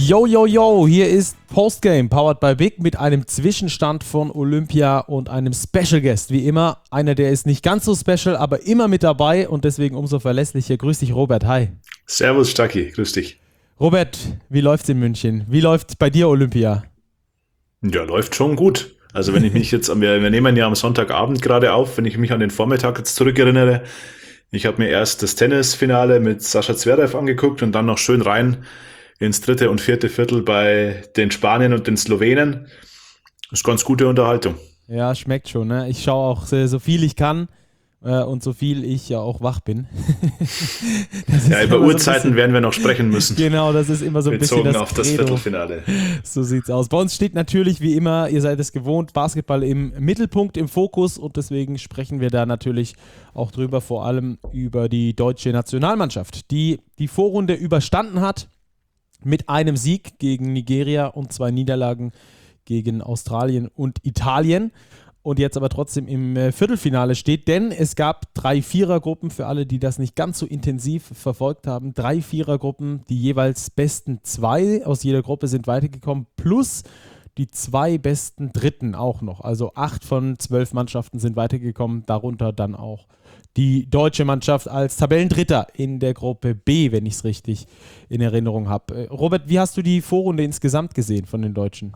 Yo, yo, yo, hier ist Postgame, powered by Big, mit einem Zwischenstand von Olympia und einem Special Guest. Wie immer, einer, der ist nicht ganz so special, aber immer mit dabei und deswegen umso verlässlicher. Grüß dich, Robert, hi. Servus, Stacki, grüß dich. Robert, wie läuft's in München? Wie läuft bei dir Olympia? Ja, läuft schon gut. Also wenn ich mich jetzt, wir nehmen ja am Sonntagabend gerade auf, wenn ich mich an den Vormittag jetzt zurückerinnere, ich habe mir erst das Tennisfinale mit Sascha Zverev angeguckt und dann noch schön rein ins dritte und vierte Viertel bei den Spaniern und den Slowenen. Das ist ganz gute Unterhaltung. Ja, schmeckt schon, ne? Ich schaue auch so viel ich kann und so viel ich ja auch wach bin. Ja, über Uhrzeiten werden wir noch sprechen müssen. Genau, das ist immer so ein bisschen Bezogen das auf das Credo. Viertelfinale. So sieht's aus. Bei uns steht natürlich wie immer, ihr seid es gewohnt, Basketball im Mittelpunkt, im Fokus und deswegen sprechen wir da natürlich auch drüber, vor allem über die deutsche Nationalmannschaft, die die Vorrunde überstanden hat mit einem Sieg gegen Nigeria und 2 Niederlagen gegen Australien und Italien und jetzt aber trotzdem im Viertelfinale steht, denn es gab 3 Vierergruppen, für alle, die das nicht ganz so intensiv verfolgt haben, 3 Vierergruppen, die jeweils besten 2 aus jeder Gruppe sind weitergekommen, plus die 2 besten Dritten auch noch, also 8 von 12 Mannschaften sind weitergekommen, darunter dann auch die deutsche Mannschaft als Tabellendritter in der Gruppe B, wenn ich es richtig in Erinnerung habe. Robert, wie hast du die Vorrunde insgesamt gesehen von den Deutschen?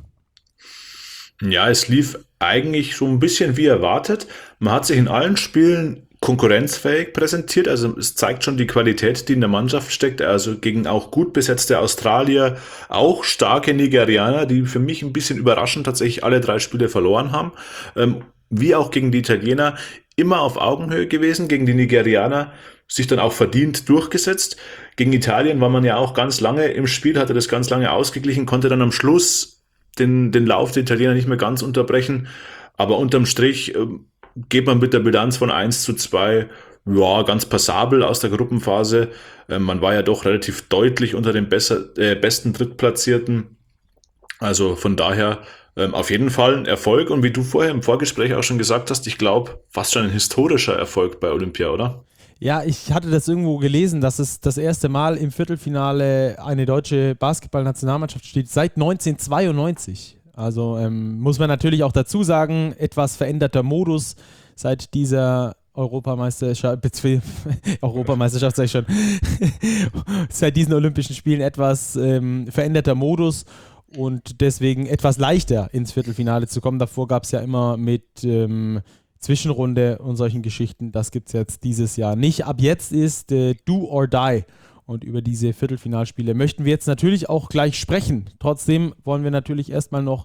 Ja, es lief eigentlich schon ein bisschen wie erwartet. Man hat sich in allen Spielen konkurrenzfähig präsentiert. Also es zeigt schon die Qualität, die in der Mannschaft steckt. Also gegen auch gut besetzte Australier, auch starke Nigerianer, die für mich ein bisschen überraschend tatsächlich alle 3 Spiele verloren haben. Wie auch gegen die Italiener, immer auf Augenhöhe gewesen. Gegen die Nigerianer sich dann auch verdient durchgesetzt. Gegen Italien war man ja auch ganz lange im Spiel, hatte das ganz lange ausgeglichen, konnte dann am Schluss den Lauf der Italiener nicht mehr ganz unterbrechen. Aber unterm Strich geht man mit der Bilanz von 1:2 ja, ganz passabel aus der Gruppenphase. Man war ja doch relativ deutlich unter den besten Drittplatzierten. Also von daher auf jeden Fall ein Erfolg. Und wie du vorher im Vorgespräch auch schon gesagt hast, ich glaube, fast schon ein historischer Erfolg bei Olympia, oder? Ja, ich hatte das irgendwo gelesen, dass es das erste Mal im Viertelfinale eine deutsche Basketballnationalmannschaft steht seit 1992. Also muss man natürlich auch dazu sagen, etwas veränderter Modus seit dieser Europameisterschaft sag ich schon, seit diesen Olympischen Spielen etwas veränderter Modus und deswegen etwas leichter ins Viertelfinale zu kommen. Davor gab es ja immer mit Zwischenrunde und solchen Geschichten. Das gibt es jetzt dieses Jahr nicht. Ab jetzt ist Do or Die. Und über diese Viertelfinalspiele möchten wir jetzt natürlich auch gleich sprechen. Trotzdem wollen wir natürlich erstmal noch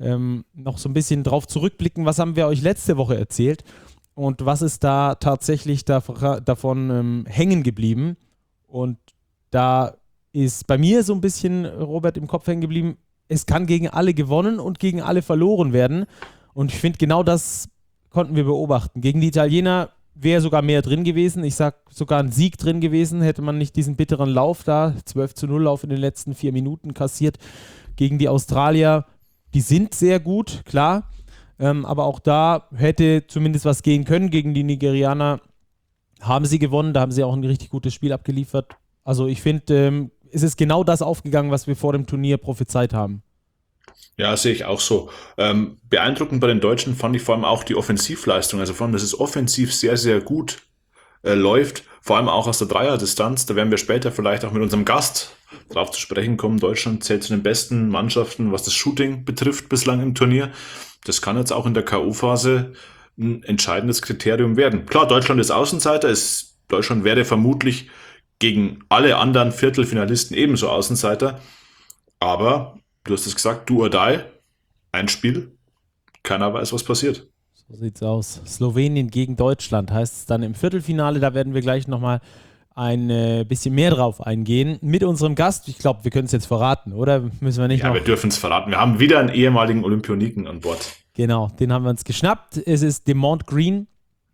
so ein bisschen drauf zurückblicken. Was haben wir euch letzte Woche erzählt? Und was ist da tatsächlich davon hängen geblieben? Und da ist bei mir so ein bisschen, Robert, im Kopf hängen geblieben, es kann gegen alle gewonnen und gegen alle verloren werden. Und ich finde, genau das konnten wir beobachten. Gegen die Italiener wäre sogar mehr drin gewesen. Ich sage sogar ein Sieg drin gewesen, hätte man nicht diesen bitteren Lauf da, 12:0 Lauf in den letzten 4 Minuten kassiert. Gegen die Australier, die sind sehr gut, klar. Aber auch da hätte zumindest was gehen können. Gegen die Nigerianer haben sie gewonnen. Da haben sie auch ein richtig gutes Spiel abgeliefert. Also ich finde, es ist genau das aufgegangen, was wir vor dem Turnier prophezeit haben. Ja, sehe ich auch so. Beeindruckend bei den Deutschen fand ich vor allem auch die Offensivleistung. Also vor allem, dass es offensiv sehr, sehr gut läuft. Vor allem auch aus der Dreierdistanz. Da werden wir später vielleicht auch mit unserem Gast drauf zu sprechen kommen. Deutschland zählt zu den besten Mannschaften, was das Shooting betrifft bislang im Turnier. Das kann jetzt auch in der K.O.-Phase ein entscheidendes Kriterium werden. Klar, Deutschland ist Außenseiter. Deutschland wäre vermutlich gegen alle anderen Viertelfinalisten ebenso Außenseiter. Aber du hast es gesagt, do or die. Ein Spiel. Keiner weiß, was passiert. So sieht's aus. Slowenien gegen Deutschland heißt es dann im Viertelfinale. Da werden wir gleich nochmal ein bisschen mehr drauf eingehen. Mit unserem Gast, ich glaube, wir können es jetzt verraten, oder? Müssen wir nicht Ja, noch? wir dürfen es verraten. Wir haben wieder einen ehemaligen Olympioniken an Bord. Genau, den haben wir uns geschnappt. Es ist Demont Green.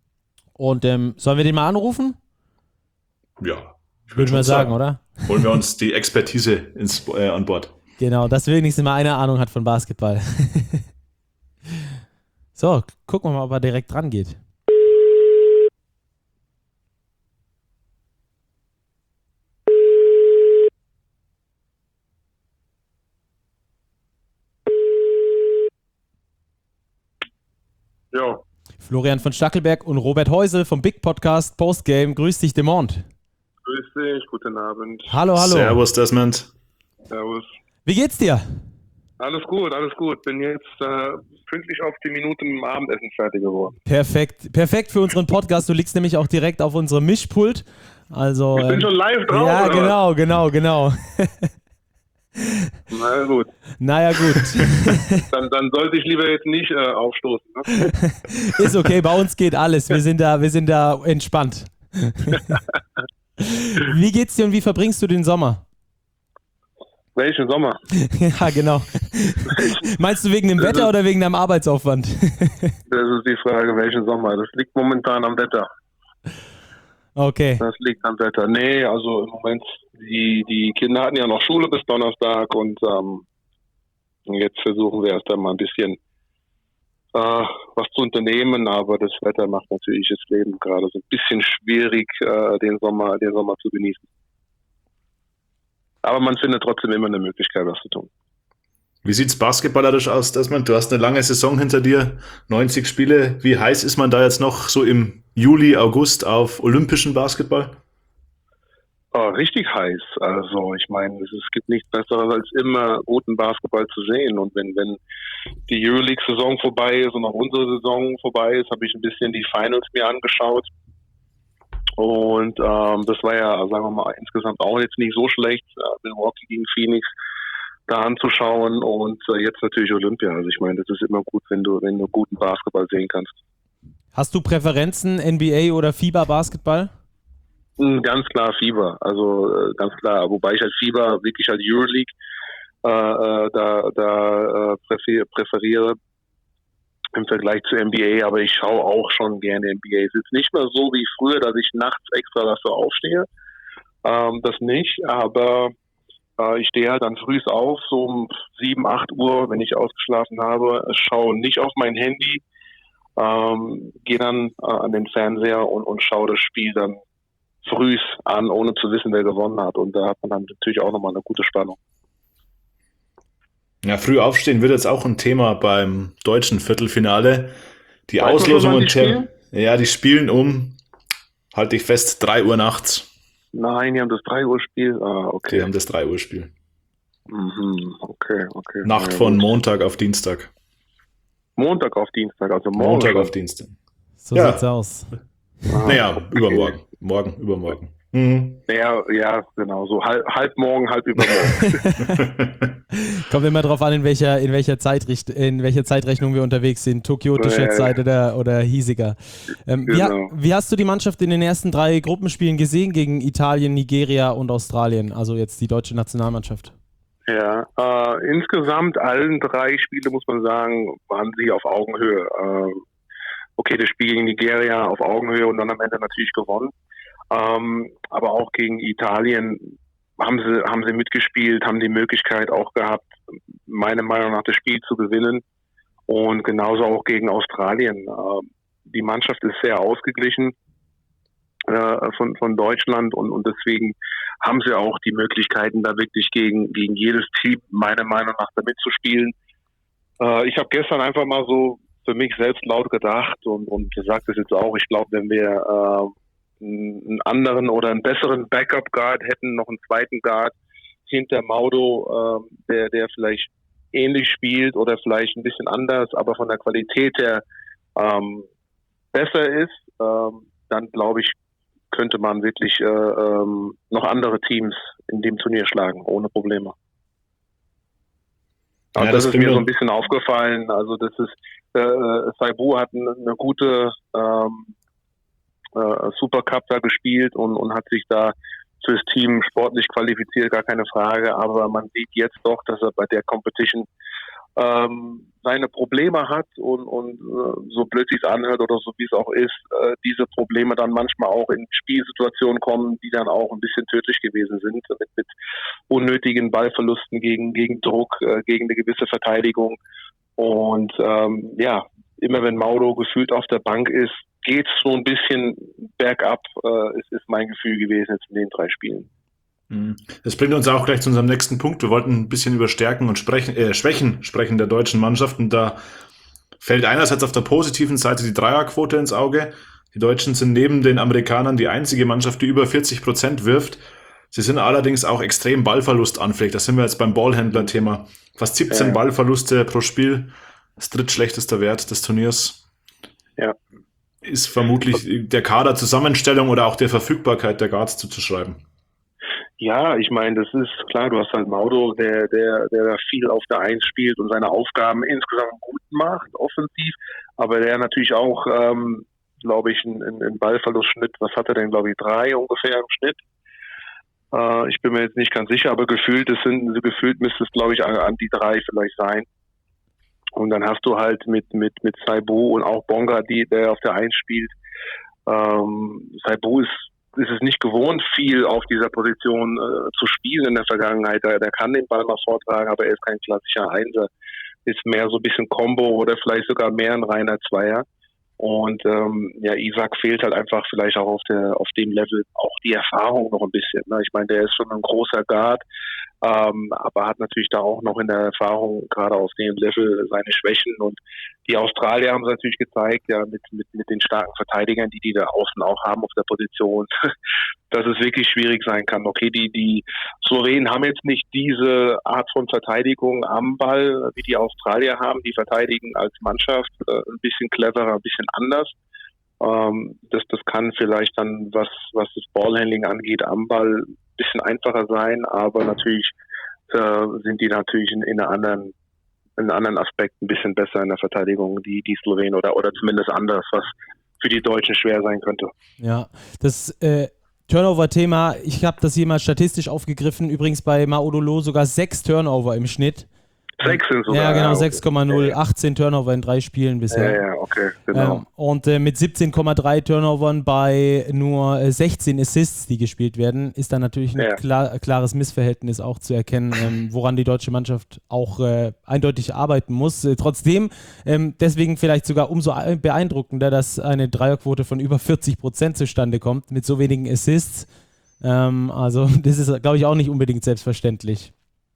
Und sollen wir den mal anrufen? Ja, ich würde Würden wir schon sagen, sagen, oder? holen wir uns die Expertise an Bord. Genau, dass wenigstens mal eine Ahnung hat von Basketball. So, gucken wir mal, ob er direkt dran geht. Ja, Florian von Stackelberg und Robert Heusel vom Big Podcast Postgame. Grüß dich, Demont. grüß dich, guten Abend. Hallo. Servus, Desmond. Servus. Wie geht's dir? Alles gut. Bin jetzt pünktlich auf die Minute mit dem Abendessen fertig geworden. Perfekt für unseren Podcast. Du liegst nämlich auch direkt auf unserem Mischpult. Also, Ich bin schon live drauf. ja, oder genau. was? Naja, gut. Dann sollte ich lieber jetzt nicht aufstoßen. Ne? Ist okay, bei uns geht alles. Wir sind da entspannt. Wie geht's dir und wie verbringst du den Sommer? Welchen Sommer? Ja, genau. Meinst du wegen dem Wetter oder wegen deinem Arbeitsaufwand? Das ist die Frage, welchen Sommer. Das liegt momentan am Wetter. Okay. Das liegt am Wetter. Nee, also im Moment, die Kinder hatten ja noch Schule bis Donnerstag und jetzt versuchen wir erst einmal ein bisschen was zu unternehmen, aber das Wetter macht natürlich das Leben gerade so ein bisschen schwierig, den Sommer zu genießen. Aber man findet trotzdem immer eine Möglichkeit, was zu tun. Wie sieht's basketballerisch aus, Desmond? Du hast eine lange Saison hinter dir, 90 Spiele. Wie heiß ist man da jetzt noch so im Juli, August auf olympischen Basketball? Richtig heiß. Also ich meine, es gibt nichts Besseres, als immer guten Basketball zu sehen. Und wenn die Euroleague-Saison vorbei ist und auch unsere Saison vorbei ist, habe ich ein bisschen die Finals mir angeschaut. Und das war ja, sagen wir mal, insgesamt auch jetzt nicht so schlecht, Milwaukee gegen Phoenix da anzuschauen und jetzt natürlich Olympia. Also ich meine, das ist immer gut, wenn du guten Basketball sehen kannst. Hast du Präferenzen, NBA oder FIBA-Basketball? Ganz klar FIBA, also ganz klar. Wobei ich halt FIBA wirklich halt Euroleague präferiere im Vergleich zu NBA, aber ich schaue auch schon gerne NBA. Es ist nicht mehr so wie früher, dass ich nachts extra dafür aufstehe. Das nicht, aber ich stehe halt dann früh auf, so um 7, 8 Uhr, wenn ich ausgeschlafen habe, schaue nicht auf mein Handy, gehe dann an den Fernseher und schaue das Spiel dann früh an, ohne zu wissen, wer gewonnen hat. Und da hat man dann natürlich auch nochmal eine gute Spannung. Ja, früh aufstehen wird jetzt auch ein Thema beim deutschen Viertelfinale. Die Weißt Auslosung du, und die spielen um, halte ich fest, 3 Uhr nachts. Nein, die haben das 3 Uhr Spiel. Okay. Die haben das 3 Uhr Spiel. Okay. Nacht von Montag auf Dienstag. Montag auf Dienstag, also morgen. Montag auf Dienstag. So sieht's aus. Naja, übermorgen. Übermorgen. Mhm. Ja, genau. So halb morgen, halb übermorgen. Kommt immer drauf an, in welcher Zeitrechnung wir unterwegs sind. Tokiotische Zeit oder hiesiger. Genau. Wie hast du die Mannschaft in den ersten 3 Gruppenspielen gesehen gegen Italien, Nigeria und Australien? Also jetzt die deutsche Nationalmannschaft. Ja, insgesamt allen 3 Spiele, muss man sagen, waren sie auf Augenhöhe. Okay, das Spiel gegen Nigeria auf Augenhöhe und dann am Ende natürlich gewonnen. Aber auch gegen Italien haben sie mitgespielt, haben die Möglichkeit auch gehabt, meiner Meinung nach das Spiel zu gewinnen. Und genauso auch gegen Australien. Die Mannschaft ist sehr ausgeglichen von Deutschland und deswegen haben sie auch die Möglichkeiten, da wirklich gegen jedes Team meiner Meinung nach da mitzuspielen. Ich habe gestern einfach mal so für mich selbst laut gedacht und gesagt es jetzt auch, ich glaube, wenn wir einen anderen oder einen besseren Backup-Guard hätten, noch einen zweiten Guard hinter Maudo, der vielleicht ähnlich spielt oder vielleicht ein bisschen anders, aber von der Qualität her besser ist, dann glaube ich, könnte man wirklich noch andere Teams in dem Turnier schlagen, ohne Probleme. Und das ist mir so ein bisschen aufgefallen. Also das ist, Saibu hat eine gute Supercup da gespielt und hat sich da fürs Team sportlich qualifiziert, gar keine Frage. Aber man sieht jetzt doch, dass er bei der Competition seine Probleme hat und so blöd sich es anhört oder so wie es auch ist, diese Probleme dann manchmal auch in Spielsituationen kommen, die dann auch ein bisschen tödlich gewesen sind, mit unnötigen Ballverlusten gegen Druck, gegen eine gewisse Verteidigung. Und immer wenn Mauro gefühlt auf der Bank ist, geht's so ein bisschen bergab, ist mein Gefühl gewesen jetzt in den 3 Spielen. Das bringt uns auch gleich zu unserem nächsten Punkt. Wir wollten ein bisschen über Stärken und Schwächen sprechen der deutschen Mannschaften. Da fällt einerseits auf der positiven Seite die Dreierquote ins Auge. Die Deutschen sind neben den Amerikanern die einzige Mannschaft, die über 40% wirft. Sie sind allerdings auch extrem ballverlustanfällig. Da sind wir jetzt beim Ballhändler-Thema. Fast 17 Ballverluste pro Spiel. Das drittschlechteste Wert des Turniers. Ja. Ist vermutlich der Kaderzusammenstellung oder auch der Verfügbarkeit der Guards zuzuschreiben. Ja, ich meine, das ist klar, du hast halt Maudo, der viel auf der Eins spielt und seine Aufgaben insgesamt gut macht, offensiv, aber der natürlich auch, glaube ich, einen Ballverlustschnitt, was hat er denn, glaube ich, 3 ungefähr im Schnitt? Ich bin mir jetzt nicht ganz sicher, aber gefühlt müsste es, glaube ich, an die 3 vielleicht sein. Und dann hast du halt mit Saibu und auch Bonga, der auf der Eins spielt. Saibu ist es nicht gewohnt, viel auf dieser Position zu spielen in der Vergangenheit. Der kann den Ball mal vortragen, aber er ist kein klassischer Einser. Ist mehr so ein bisschen Combo oder vielleicht sogar mehr ein reiner Zweier. Und Isaac fehlt halt einfach vielleicht auch auf dem Level auch die Erfahrung noch ein bisschen. Ne? Ich meine, der ist schon ein großer Guard, aber hat natürlich da auch noch in der Erfahrung gerade auf dem Level seine Schwächen. Und die Australier haben es natürlich gezeigt, ja, mit den starken Verteidigern, die da außen auch haben auf der Position, dass es wirklich schwierig sein kann. Okay, die Slowenen haben jetzt nicht diese Art von Verteidigung am Ball, wie die Australier haben. Die verteidigen als Mannschaft ein bisschen cleverer, ein bisschen anders. Das kann vielleicht dann, was das Ballhandling angeht, am Ball ein bisschen einfacher sein, aber natürlich sind die natürlich in einem anderen Aspekt ein bisschen besser in der Verteidigung, die Slowenen oder zumindest anders, was für die Deutschen schwer sein könnte. Ja, das Turnover-Thema, ich habe das hier mal statistisch aufgegriffen, übrigens bei Maodolo sogar 6 Turnover im Schnitt. 6 sind sogar. Ja, genau, okay. 6,0, 18 Turnover in 3 Spielen bisher. Ja, okay, genau. Und mit 17,3 Turnovern bei nur 16 Assists, die gespielt werden, ist dann natürlich ein klares Missverhältnis auch zu erkennen, woran die deutsche Mannschaft auch eindeutig arbeiten muss. Trotzdem, deswegen vielleicht sogar umso beeindruckender, dass eine Dreierquote von über 40% zustande kommt, mit so wenigen Assists. Also das ist, glaube ich, auch nicht unbedingt selbstverständlich.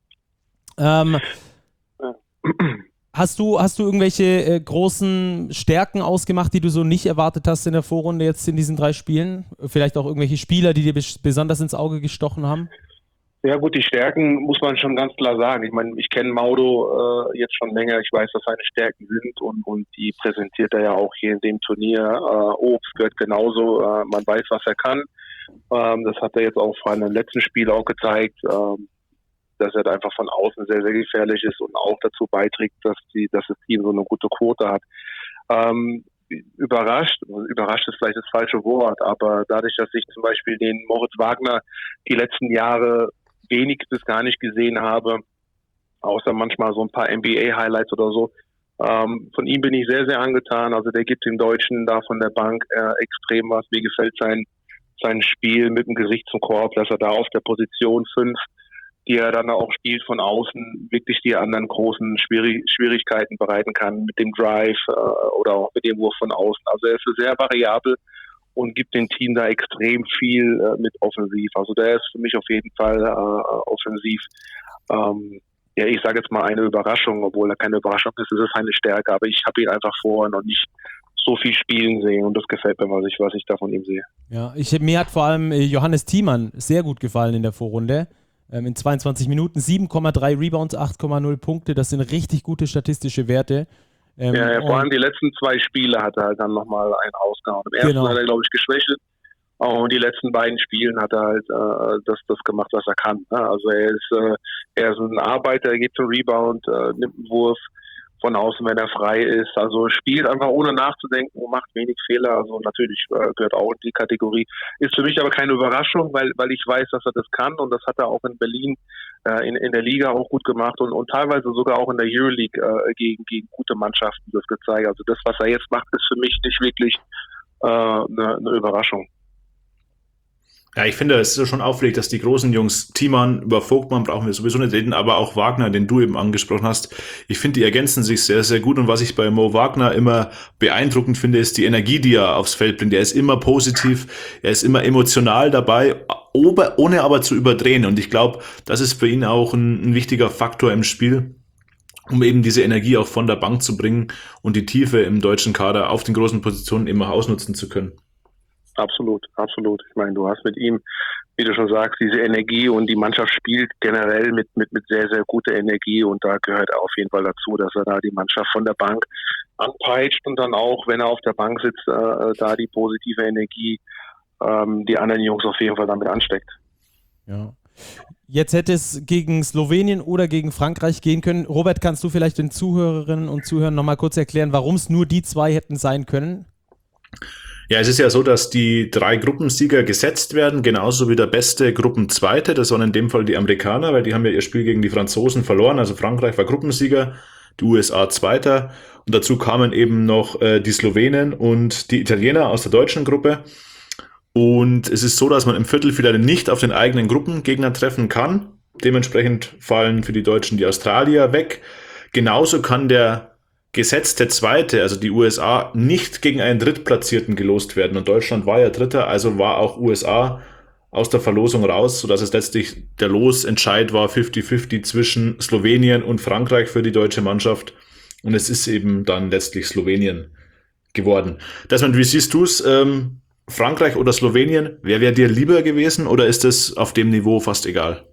Hast du irgendwelche großen Stärken ausgemacht, die du so nicht erwartet hast in der Vorrunde jetzt in diesen 3 Spielen? Vielleicht auch irgendwelche Spieler, die dir besonders ins Auge gestochen haben? Ja gut, die Stärken muss man schon ganz klar sagen. Ich meine, ich kenne Maudo jetzt schon länger. Ich weiß, was seine Stärken sind und die präsentiert er ja auch hier in dem Turnier. Obst gehört genauso. Man weiß, was er kann. Das hat er jetzt auch vor allem im letzten Spiel auch gezeigt. Dass er einfach von außen sehr, sehr gefährlich ist und auch dazu beiträgt, dass das Team so eine gute Quote hat. Überrascht ist vielleicht das falsche Wort, aber dadurch, dass ich zum Beispiel den Moritz Wagner die letzten Jahre wenig bis gar nicht gesehen habe, außer manchmal so ein paar NBA-Highlights oder so, von ihm bin ich sehr, sehr angetan. Also der gibt dem Deutschen da von der Bank extrem was. Mir gefällt sein Spiel mit dem Gesicht zum Korb, dass er da auf der Position 5, die er dann auch spielt von außen, wirklich die anderen großen Schwierigkeiten bereiten kann mit dem Drive oder auch mit dem Wurf von außen. Also er ist sehr variabel und gibt dem Team da extrem viel mit offensiv. Also der ist für mich auf jeden Fall offensiv, ich sage jetzt mal eine Überraschung, obwohl er keine Überraschung ist, es ist eine Stärke, aber ich habe ihn einfach vorher noch nicht so viel spielen sehen und das gefällt mir, was ich da von ihm sehe. Ja, mir hat vor allem Johannes Thiemann sehr gut gefallen in der Vorrunde. In 22 Minuten 7,3 Rebounds, 8,0 Punkte, das sind richtig gute statistische Werte. Vor allem die letzten 2 Spiele hat er halt dann nochmal einen rausgehauen. Im ersten hat er, glaube ich, geschwächelt und die letzten beiden Spielen hat er halt das gemacht, was er kann. Also er ist ein Arbeiter, er geht zum Rebound, nimmt einen Wurf von außen, wenn er frei ist. Also spielt einfach ohne nachzudenken und macht wenig Fehler. Also natürlich gehört auch in die Kategorie. Ist für mich aber keine Überraschung, weil ich weiß, dass er das kann und das hat er auch in Berlin in der Liga auch gut gemacht und teilweise sogar auch in der Euroleague gegen gute Mannschaften das gezeigt. Also das, was er jetzt macht, ist für mich nicht wirklich eine Überraschung. Ja, ich finde, es ist schon auffällig, dass die großen Jungs, Thiemann, über Vogtmann brauchen wir sowieso nicht reden, aber auch Wagner, den du eben angesprochen hast, ich finde, die ergänzen sich sehr, sehr gut und was ich bei Mo Wagner immer beeindruckend finde, ist die Energie, die er aufs Feld bringt. Er ist immer positiv, er ist immer emotional dabei, ohne aber zu überdrehen und ich glaube, das ist für ihn auch ein wichtiger Faktor im Spiel. um eben diese Energie auch von der Bank zu bringen und die Tiefe im deutschen Kader auf den großen Positionen eben auch ausnutzen zu können. Absolut, absolut. Ich meine, du hast mit ihm, wie du schon sagst, diese Energie und die Mannschaft spielt generell mit sehr, sehr guter Energie und da gehört auf jeden Fall dazu, dass er da die Mannschaft von der Bank anpeitscht und dann auch, wenn er auf der Bank sitzt, da die positive Energie die anderen Jungs auf jeden Fall damit ansteckt. Ja. Jetzt hätte es gegen Slowenien oder gegen Frankreich gehen können. Robert, kannst du vielleicht den Zuhörerinnen und Zuhörern nochmal kurz erklären, warum es nur die zwei hätten sein können? Ja, es ist ja so, dass die 3 Gruppensieger gesetzt werden, genauso wie der beste Gruppenzweite. Das waren in dem Fall die Amerikaner, weil die haben ja ihr Spiel gegen die Franzosen verloren. Also Frankreich war Gruppensieger, die USA Zweiter. Und dazu kamen eben noch die Slowenen und die Italiener aus der deutschen Gruppe. Und es ist so, dass man im Viertelfinale nicht auf den eigenen Gruppengegner treffen kann. Dementsprechend fallen für die Deutschen die Australier weg. Genauso kann der gesetzte Zweite, also die USA, nicht gegen einen Drittplatzierten gelost werden. Und Deutschland war ja Dritter, also war auch USA aus der Verlosung raus, sodass es letztlich der Losentscheid war 50-50 zwischen Slowenien und Frankreich für die deutsche Mannschaft. Und es ist eben dann letztlich Slowenien geworden. Desmond, wie siehst du es? Frankreich oder Slowenien? Wer wäre dir lieber gewesen oder ist es auf dem Niveau fast egal?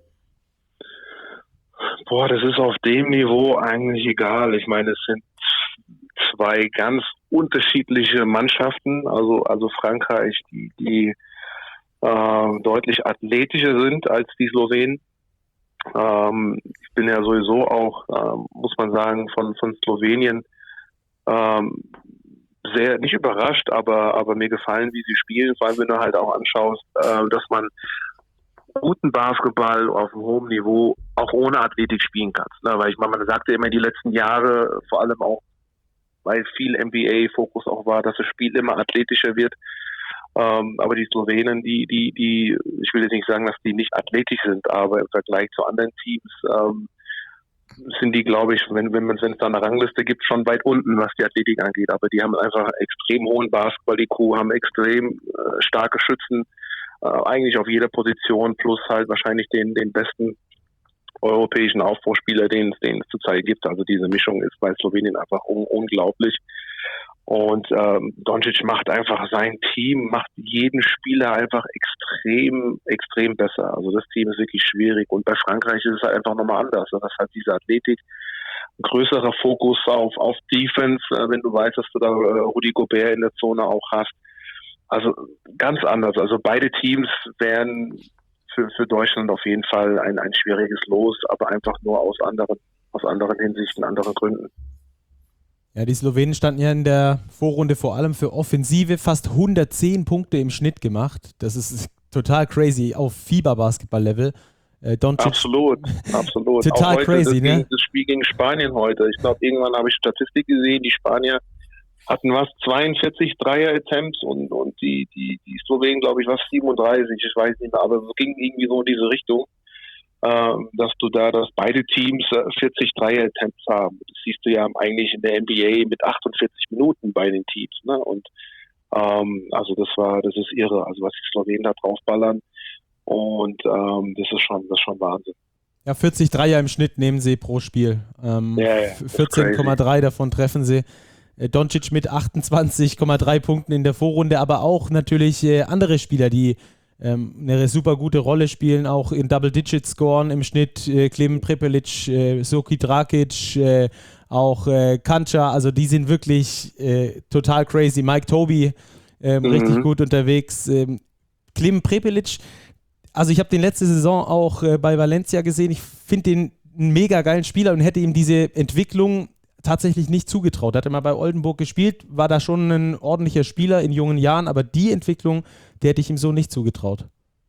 Boah, das ist auf dem Niveau eigentlich egal. Ich meine, es sind 2 ganz unterschiedliche Mannschaften. Also Frankreich, die deutlich athletischer sind als die Slowenen. Ich bin ja sowieso auch, muss man sagen, von Slowenien sehr, nicht überrascht, aber mir gefallen, wie sie spielen, vor allem wenn du halt auch anschaust, dass man guten Basketball auf einem hohen Niveau auch ohne Athletik spielen kannst. Ne? Weil ich meine, man sagte immer die letzten Jahre, vor allem auch, weil viel NBA-Fokus auch war, dass das Spiel immer athletischer wird. Aber die Slowenen, die, ich will jetzt nicht sagen, dass die nicht athletisch sind, aber im Vergleich zu anderen Teams sind die, glaube ich, wenn es da eine Rangliste gibt, schon weit unten, was die Athletik angeht. Aber die haben einfach extrem hohen Basketball-IQ, haben extrem starke Schützen, eigentlich auf jeder Position, plus halt wahrscheinlich den besten europäischen Aufbauspieler, den es zurzeit gibt. Also diese Mischung ist bei Slowenien einfach unglaublich. Und Doncic macht einfach sein Team, macht jeden Spieler einfach extrem, extrem besser. Also das Team ist wirklich schwierig. Und bei Frankreich ist es halt einfach nochmal anders. Das hat diese Athletik, ein größerer Fokus auf Defense, wenn du weißt, dass du da Rudy Gobert in der Zone auch hast. Also ganz anders. Also beide Teams wären für Deutschland auf jeden Fall ein schwieriges Los, aber einfach nur aus anderen Hinsichten, anderen Gründen. Ja, die Slowenen standen ja in der Vorrunde vor allem für Offensive, fast 110 Punkte im Schnitt gemacht. Das ist total crazy auf FIBA-Basketball-Level. Absolut. Total auch heute crazy, ne? Das Spiel gegen Spanien heute. Ich glaube, irgendwann habe ich Statistik gesehen, die Spanier hatten 42 Dreier-Attempts und die Slowenen, glaube ich, 37, ich weiß nicht mehr, aber es ging irgendwie so in diese Richtung, dass beide Teams 40 Dreier-Attempts haben. Das siehst du ja eigentlich in der NBA mit 48 Minuten bei den Teams, ne? Und also das ist irre, also was die Slowenen da draufballern und das ist schon Wahnsinn. Ja, 40 Dreier im Schnitt nehmen sie pro Spiel. 14,3 davon treffen sie. Doncic mit 28,3 Punkten in der Vorrunde, aber auch natürlich andere Spieler, die eine super gute Rolle spielen, auch in Double-Digit scoren im Schnitt. Klemen Prepelic, Soki Drakic, auch Kancha, also die sind wirklich total crazy. Mike Toby, richtig gut unterwegs. Klemen Prepelic, also ich habe den letzte Saison auch bei Valencia gesehen. Ich finde den einen mega geilen Spieler und hätte ihm diese Entwicklung tatsächlich nicht zugetraut. Hatte mal bei Oldenburg gespielt, war da schon ein ordentlicher Spieler in jungen Jahren, aber die Entwicklung, die hätte ich ihm so nicht zugetraut.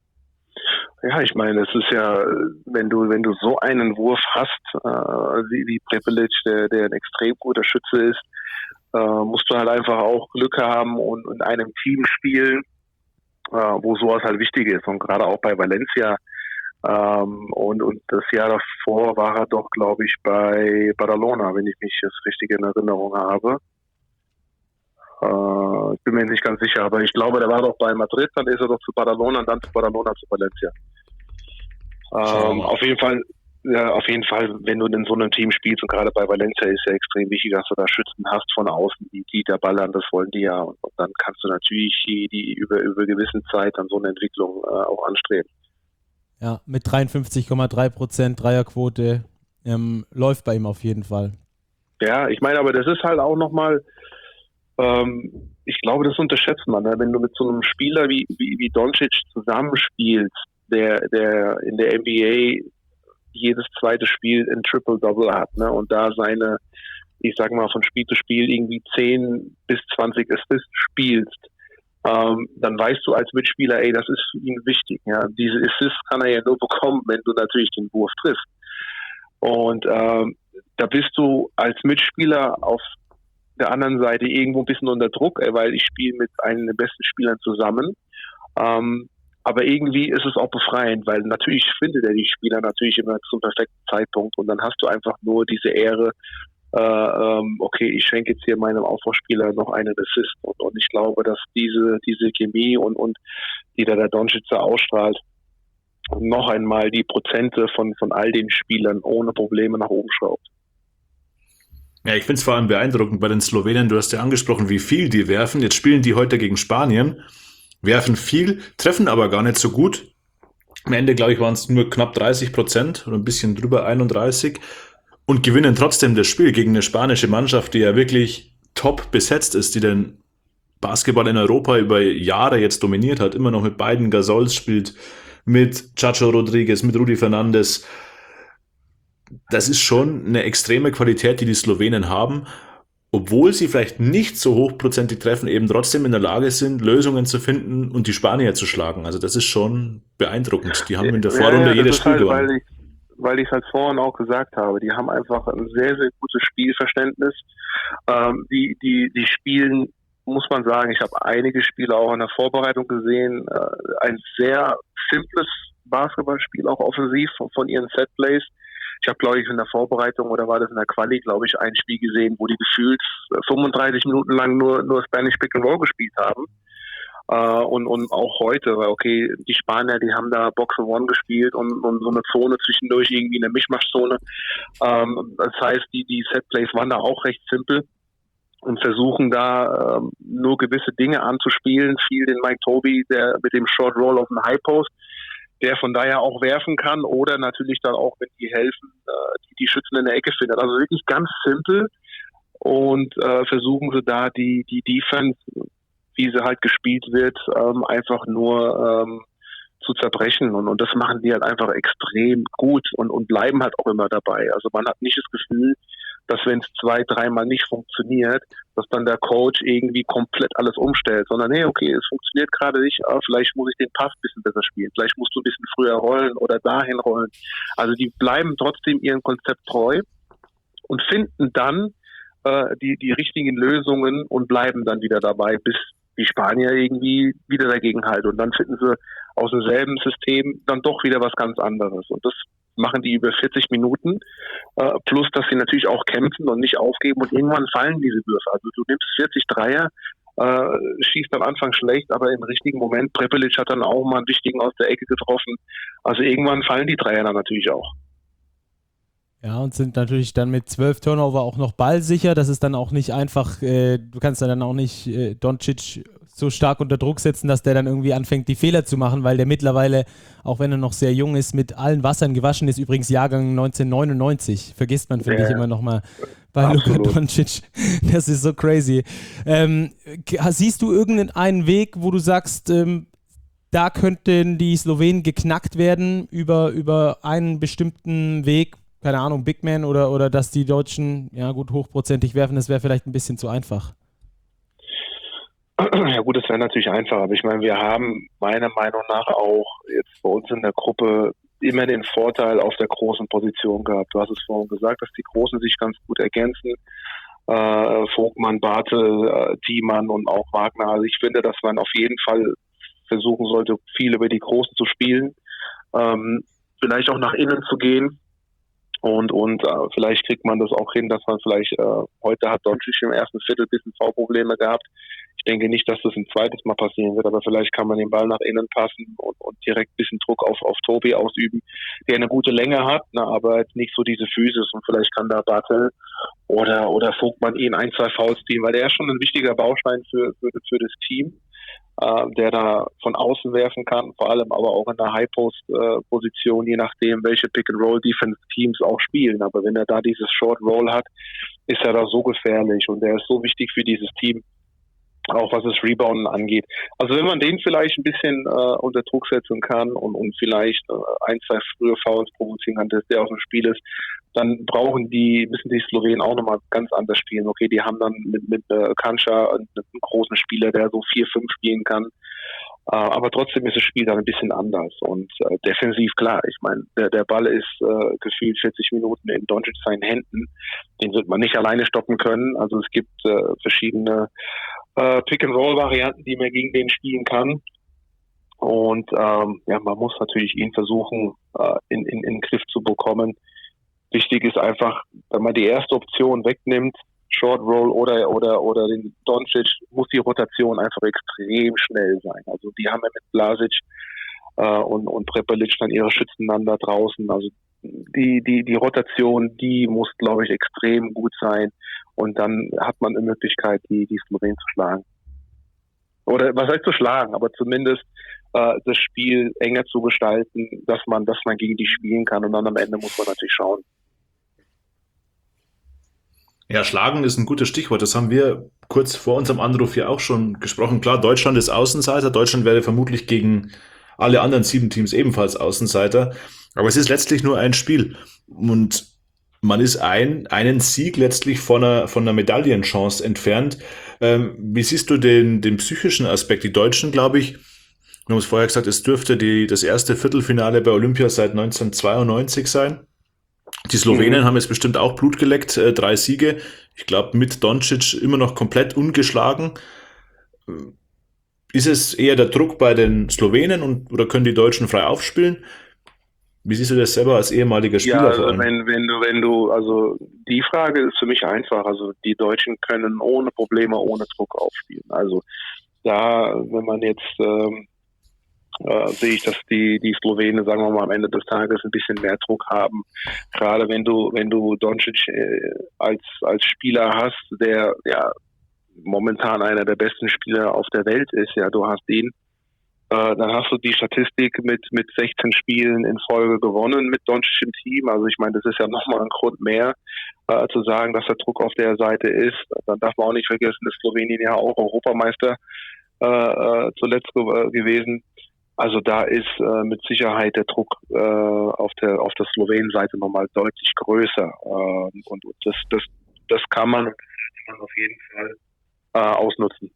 Ja, ich meine, es ist ja, wenn du so einen Wurf hast, wie Prepelic, der ein extrem guter Schütze ist, musst du halt einfach auch Glück haben und in einem Team spielen, wo sowas halt wichtig ist. Und gerade auch bei Valencia, und das Jahr davor war er doch, glaube ich, bei Badalona, wenn ich mich das richtig in Erinnerung habe. Ich bin mir nicht ganz sicher, aber ich glaube, der war doch bei Madrid, dann ist er doch zu Badalona und dann zu Badalona zu Valencia. Auf jeden Fall Ja, auf jeden Fall, wenn du in so einem Team spielst, und gerade bei Valencia ist ja extrem wichtig, dass du da Schützen hast von außen, die da ballern, das wollen die ja. Und dann kannst du natürlich die über gewissen Zeit dann so eine Entwicklung auch anstreben. Ja, mit 53,3% Dreierquote läuft bei ihm auf jeden Fall. Ja, ich meine, aber das ist halt auch nochmal, ich glaube, das unterschätzt man, ne? Wenn du mit so einem Spieler wie Doncic zusammenspielst, der in der NBA jedes zweite Spiel ein Triple-Double hat, ne? Und da seine, ich sag mal, von Spiel zu Spiel irgendwie 10 bis 20 Assists spielst, dann weißt du als Mitspieler, ey, das ist für ihn wichtig. Ja? Diese Assists kann er ja nur bekommen, wenn du natürlich den Wurf triffst. Und da bist du als Mitspieler auf der anderen Seite irgendwo ein bisschen unter Druck, weil ich spiele mit einem der besten Spielern zusammen. Aber irgendwie ist es auch befreiend, weil natürlich findet er die Spieler natürlich immer zum perfekten Zeitpunkt und dann hast du einfach nur diese Ehre, okay, ich schenke jetzt hier meinem Aufbauspieler noch einen Assist und ich glaube, dass diese Chemie und die der Doncic ausstrahlt, noch einmal die Prozente von all den Spielern ohne Probleme nach oben schraubt. Ja, ich finde es vor allem beeindruckend bei den Slowenen. Du hast ja angesprochen, wie viel die werfen. Jetzt spielen die heute gegen Spanien, werfen viel, treffen aber gar nicht so gut. Am Ende, glaube ich, waren es nur knapp 30% oder ein bisschen drüber 31% und gewinnen trotzdem das Spiel gegen eine spanische Mannschaft, die ja wirklich top besetzt ist, die den Basketball in Europa über Jahre jetzt dominiert hat, immer noch mit beiden Gasols spielt, mit Chacho Rodriguez, mit Rudi Fernandes. Das ist schon eine extreme Qualität, die die Slowenen haben, obwohl sie vielleicht nicht so hochprozentig treffen, eben trotzdem in der Lage sind, Lösungen zu finden und die Spanier zu schlagen. Also das ist schon beeindruckend. Die haben in der Vorrunde jedes Spiel gewonnen. Weil ich es halt vorhin auch gesagt habe, die haben einfach ein sehr, sehr gutes Spielverständnis. Die spielen, muss man sagen, ich habe einige Spiele auch in der Vorbereitung gesehen, ein sehr simples Basketballspiel, auch offensiv von ihren Setplays. Ich habe, glaube ich, in der Vorbereitung oder war das in der Quali, glaube ich, ein Spiel gesehen, wo die gefühlt 35 Minuten lang nur Spanish Pick and Roll gespielt haben. Und auch heute, weil okay, die Spanier, die haben da Box and One gespielt und so eine Zone zwischendurch, irgendwie eine Mischmaschzone. Das heißt, die Setplays waren da auch recht simpel und versuchen da nur gewisse Dinge anzuspielen. Viel den Mike Tobey, der mit dem Short Roll auf dem High Post, der von daher auch werfen kann oder natürlich dann auch, wenn die helfen, die Schützen in der Ecke findet. Also wirklich ganz simpel und versuchen sie da die Defense, wie sie halt gespielt wird, einfach nur zu zerbrechen. Und das machen die halt einfach extrem gut und bleiben halt auch immer dabei. Also man hat nicht das Gefühl, dass wenn es 2-3 Mal nicht funktioniert, dass dann der Coach irgendwie komplett alles umstellt, sondern nee, okay, es funktioniert gerade nicht, vielleicht muss ich den Pass ein bisschen besser spielen, vielleicht musst du ein bisschen früher rollen oder dahin rollen. Also die bleiben trotzdem ihrem Konzept treu und finden dann die richtigen Lösungen und bleiben dann wieder dabei, bis die Spanier irgendwie wieder dagegen halten. Und dann finden sie aus demselben System dann doch wieder was ganz anderes. Und das machen die über 40 Minuten, plus dass sie natürlich auch kämpfen und nicht aufgeben und irgendwann fallen diese Würfe. Also du nimmst 40 Dreier, schießt am Anfang schlecht, aber im richtigen Moment, Prepelic hat dann auch mal einen wichtigen aus der Ecke getroffen. Also irgendwann fallen die Dreier dann natürlich auch. Ja, und sind natürlich dann mit 12 Turnover auch noch ballsicher. Das ist dann auch nicht einfach, du kannst dann auch nicht Doncic so stark unter Druck setzen, dass der dann irgendwie anfängt, die Fehler zu machen, weil der mittlerweile, auch wenn er noch sehr jung ist, mit allen Wassern gewaschen ist. Übrigens Jahrgang 1999, vergisst man, finde ich, immer noch mal bei Luka Doncic. Das ist so crazy. Siehst du irgendeinen Weg, wo du sagst, da könnten die Slowenen geknackt werden über einen bestimmten Weg, keine Ahnung, Big Man oder dass die Deutschen, ja gut, hochprozentig werfen, das wäre vielleicht ein bisschen zu einfach. Ja gut, das wäre natürlich einfach, aber ich meine, wir haben meiner Meinung nach auch jetzt bei uns in der Gruppe immer den Vorteil auf der großen Position gehabt. Du hast es vorhin gesagt, dass die Großen sich ganz gut ergänzen. Vogtmann, Bartel, Thiemann und auch Wagner. Also ich finde, dass man auf jeden Fall versuchen sollte, viel über die Großen zu spielen, vielleicht auch nach innen zu gehen. Und vielleicht kriegt man das auch hin, dass man vielleicht, heute hat Doncic im ersten Viertel ein bisschen V-Probleme gehabt. Ich denke nicht, dass das ein zweites Mal passieren wird, aber vielleicht kann man den Ball nach innen passen und direkt ein bisschen Druck auf Tobi ausüben, der eine gute Länge hat, ne, aber jetzt nicht so diese Physis, und vielleicht kann da Bartel oder Vogtmann ihn 1-2 Fouls ziehen, weil der ist schon ein wichtiger Baustein für das Team, der da von außen werfen kann, vor allem aber auch in der High-Post-Position, je nachdem, welche Pick-and-Roll-Defense-Teams auch spielen. Aber wenn er da dieses Short-Roll hat, ist er da so gefährlich und der ist so wichtig für dieses Team, auch was das Rebounden angeht. Also wenn man den vielleicht ein bisschen unter Druck setzen kann und vielleicht 1-2 frühe Fouls provozieren kann, dass der aus dem Spiel ist, dann müssen die Slowenen auch nochmal ganz anders spielen. Okay, die haben dann mit Kancha einen großen Spieler, der so 4-5 spielen kann. Aber trotzdem ist das Spiel dann ein bisschen anders. Und defensiv, klar, ich meine, der Ball ist gefühlt 40 Minuten in Doncic seinen Händen. Den wird man nicht alleine stoppen können. Also es gibt verschiedene Pick-and-Roll-Varianten, die man gegen den spielen kann. Und man muss natürlich ihn versuchen, in den Griff zu bekommen. Wichtig ist einfach, wenn man die erste Option wegnimmt, Short Roll oder den Doncic, muss die Rotation einfach extrem schnell sein. Also die haben ja mit Blasic und Prepelic dann ihre Schützen dann da draußen. Also die Rotation, die muss, glaube ich, extrem gut sein. Und dann hat man eine Möglichkeit, die Slowenen zu schlagen. Oder was heißt zu schlagen, aber zumindest das Spiel enger zu gestalten, dass man gegen die spielen kann. Und dann am Ende muss man natürlich schauen. Ja, schlagen ist ein gutes Stichwort. Das haben wir kurz vor unserem Anruf ja auch schon gesprochen. Klar, Deutschland ist Außenseiter. Deutschland wäre vermutlich gegen alle anderen 7 Teams ebenfalls Außenseiter. Aber es ist letztlich nur ein Spiel. Und man ist einen Sieg letztlich von einer Medaillenchance entfernt. Wie siehst du den psychischen Aspekt? Die Deutschen, glaube ich, wir haben es vorher gesagt, es dürfte das erste Viertelfinale bei Olympia seit 1992 sein. Die Slowenen haben jetzt bestimmt auch Blut geleckt, 3 Siege. Ich glaube, mit Doncic immer noch komplett ungeschlagen. Ist es eher der Druck bei den Slowenen oder können die Deutschen frei aufspielen? Wie siehst du das selber als ehemaliger Spieler? Ja, also wenn du, also die Frage ist für mich einfach. Also die Deutschen können ohne Probleme, ohne Druck aufspielen. Also da, wenn man jetzt sehe ich, dass die Slowenen, sagen wir mal, am Ende des Tages ein bisschen mehr Druck haben. Gerade wenn du Doncic als Spieler hast, der ja momentan einer der besten Spieler auf der Welt ist, ja, du hast ihn, dann hast du die Statistik mit 16 Spielen in Folge gewonnen mit Doncic im Team. Also ich meine, das ist ja nochmal ein Grund mehr, zu sagen, dass der Druck auf der Seite ist. Dann darf man auch nicht vergessen, dass Slowenien ja auch Europameister zuletzt gewesen. Also da ist mit Sicherheit der Druck auf der Slowenen-Seite nochmal deutlich größer. Und das kann man auf jeden Fall ausnutzen.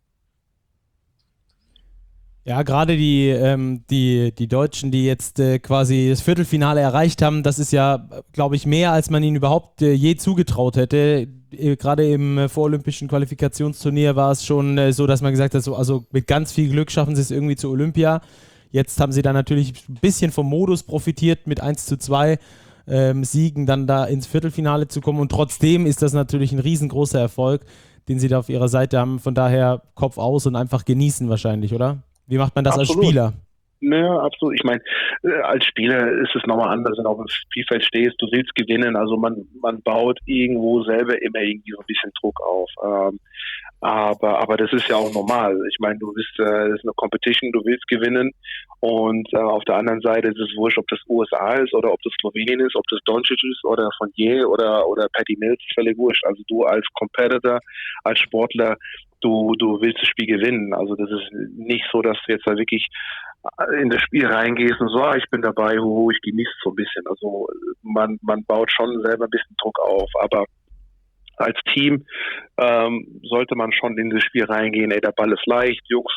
Ja, gerade die Deutschen, die jetzt quasi das Viertelfinale erreicht haben, das ist ja, glaube ich, mehr, als man ihnen überhaupt je zugetraut hätte. Gerade im vorolympischen Qualifikationsturnier war es schon so, dass man gesagt hat, also mit ganz viel Glück schaffen sie es irgendwie zu Olympia. Jetzt haben sie dann natürlich ein bisschen vom Modus profitiert, mit 1:2 Siegen dann da ins Viertelfinale zu kommen. Und trotzdem ist das natürlich ein riesengroßer Erfolg, den sie da auf ihrer Seite haben. Von daher Kopf aus und einfach genießen wahrscheinlich, oder? Wie macht man das Absolut. Als Spieler? Ja, absolut. Ich meine, als Spieler ist es nochmal anders, wenn du auf dem Spielfeld stehst, du willst gewinnen, also man baut irgendwo selber immer irgendwie so ein bisschen Druck auf. Aber das ist ja auch normal. Ich meine, das ist eine Competition, du willst gewinnen und auf der anderen Seite ist es wurscht, ob das USA ist oder ob das Slowenien ist, ob das Doncic ist oder Fournier oder Patty Mills, ist völlig wurscht. Also du als Competitor, als Sportler, du willst das Spiel gewinnen. Also das ist nicht so, dass du jetzt da wirklich in das Spiel reingehst und so, ich bin dabei, ich genieße es so ein bisschen. Also man baut schon selber ein bisschen Druck auf, aber als Team sollte man schon in das Spiel reingehen, der Ball ist leicht, Jungs,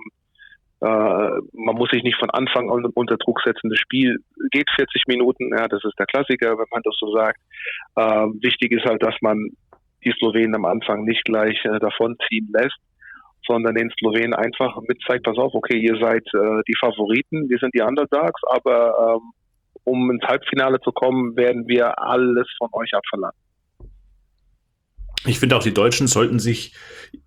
man muss sich nicht von Anfang an unter Druck setzen. Das Spiel geht 40 Minuten, ja, das ist der Klassiker, wenn man das so sagt. Wichtig ist halt, dass man die Slowenen am Anfang nicht gleich davonziehen lässt, sondern den Slowenen einfach mitzeigt, pass auf, okay, ihr seid die Favoriten, wir sind die Underdogs, aber um ins Halbfinale zu kommen, werden wir alles von euch abverlangen. Ich finde auch, die Deutschen sollten sich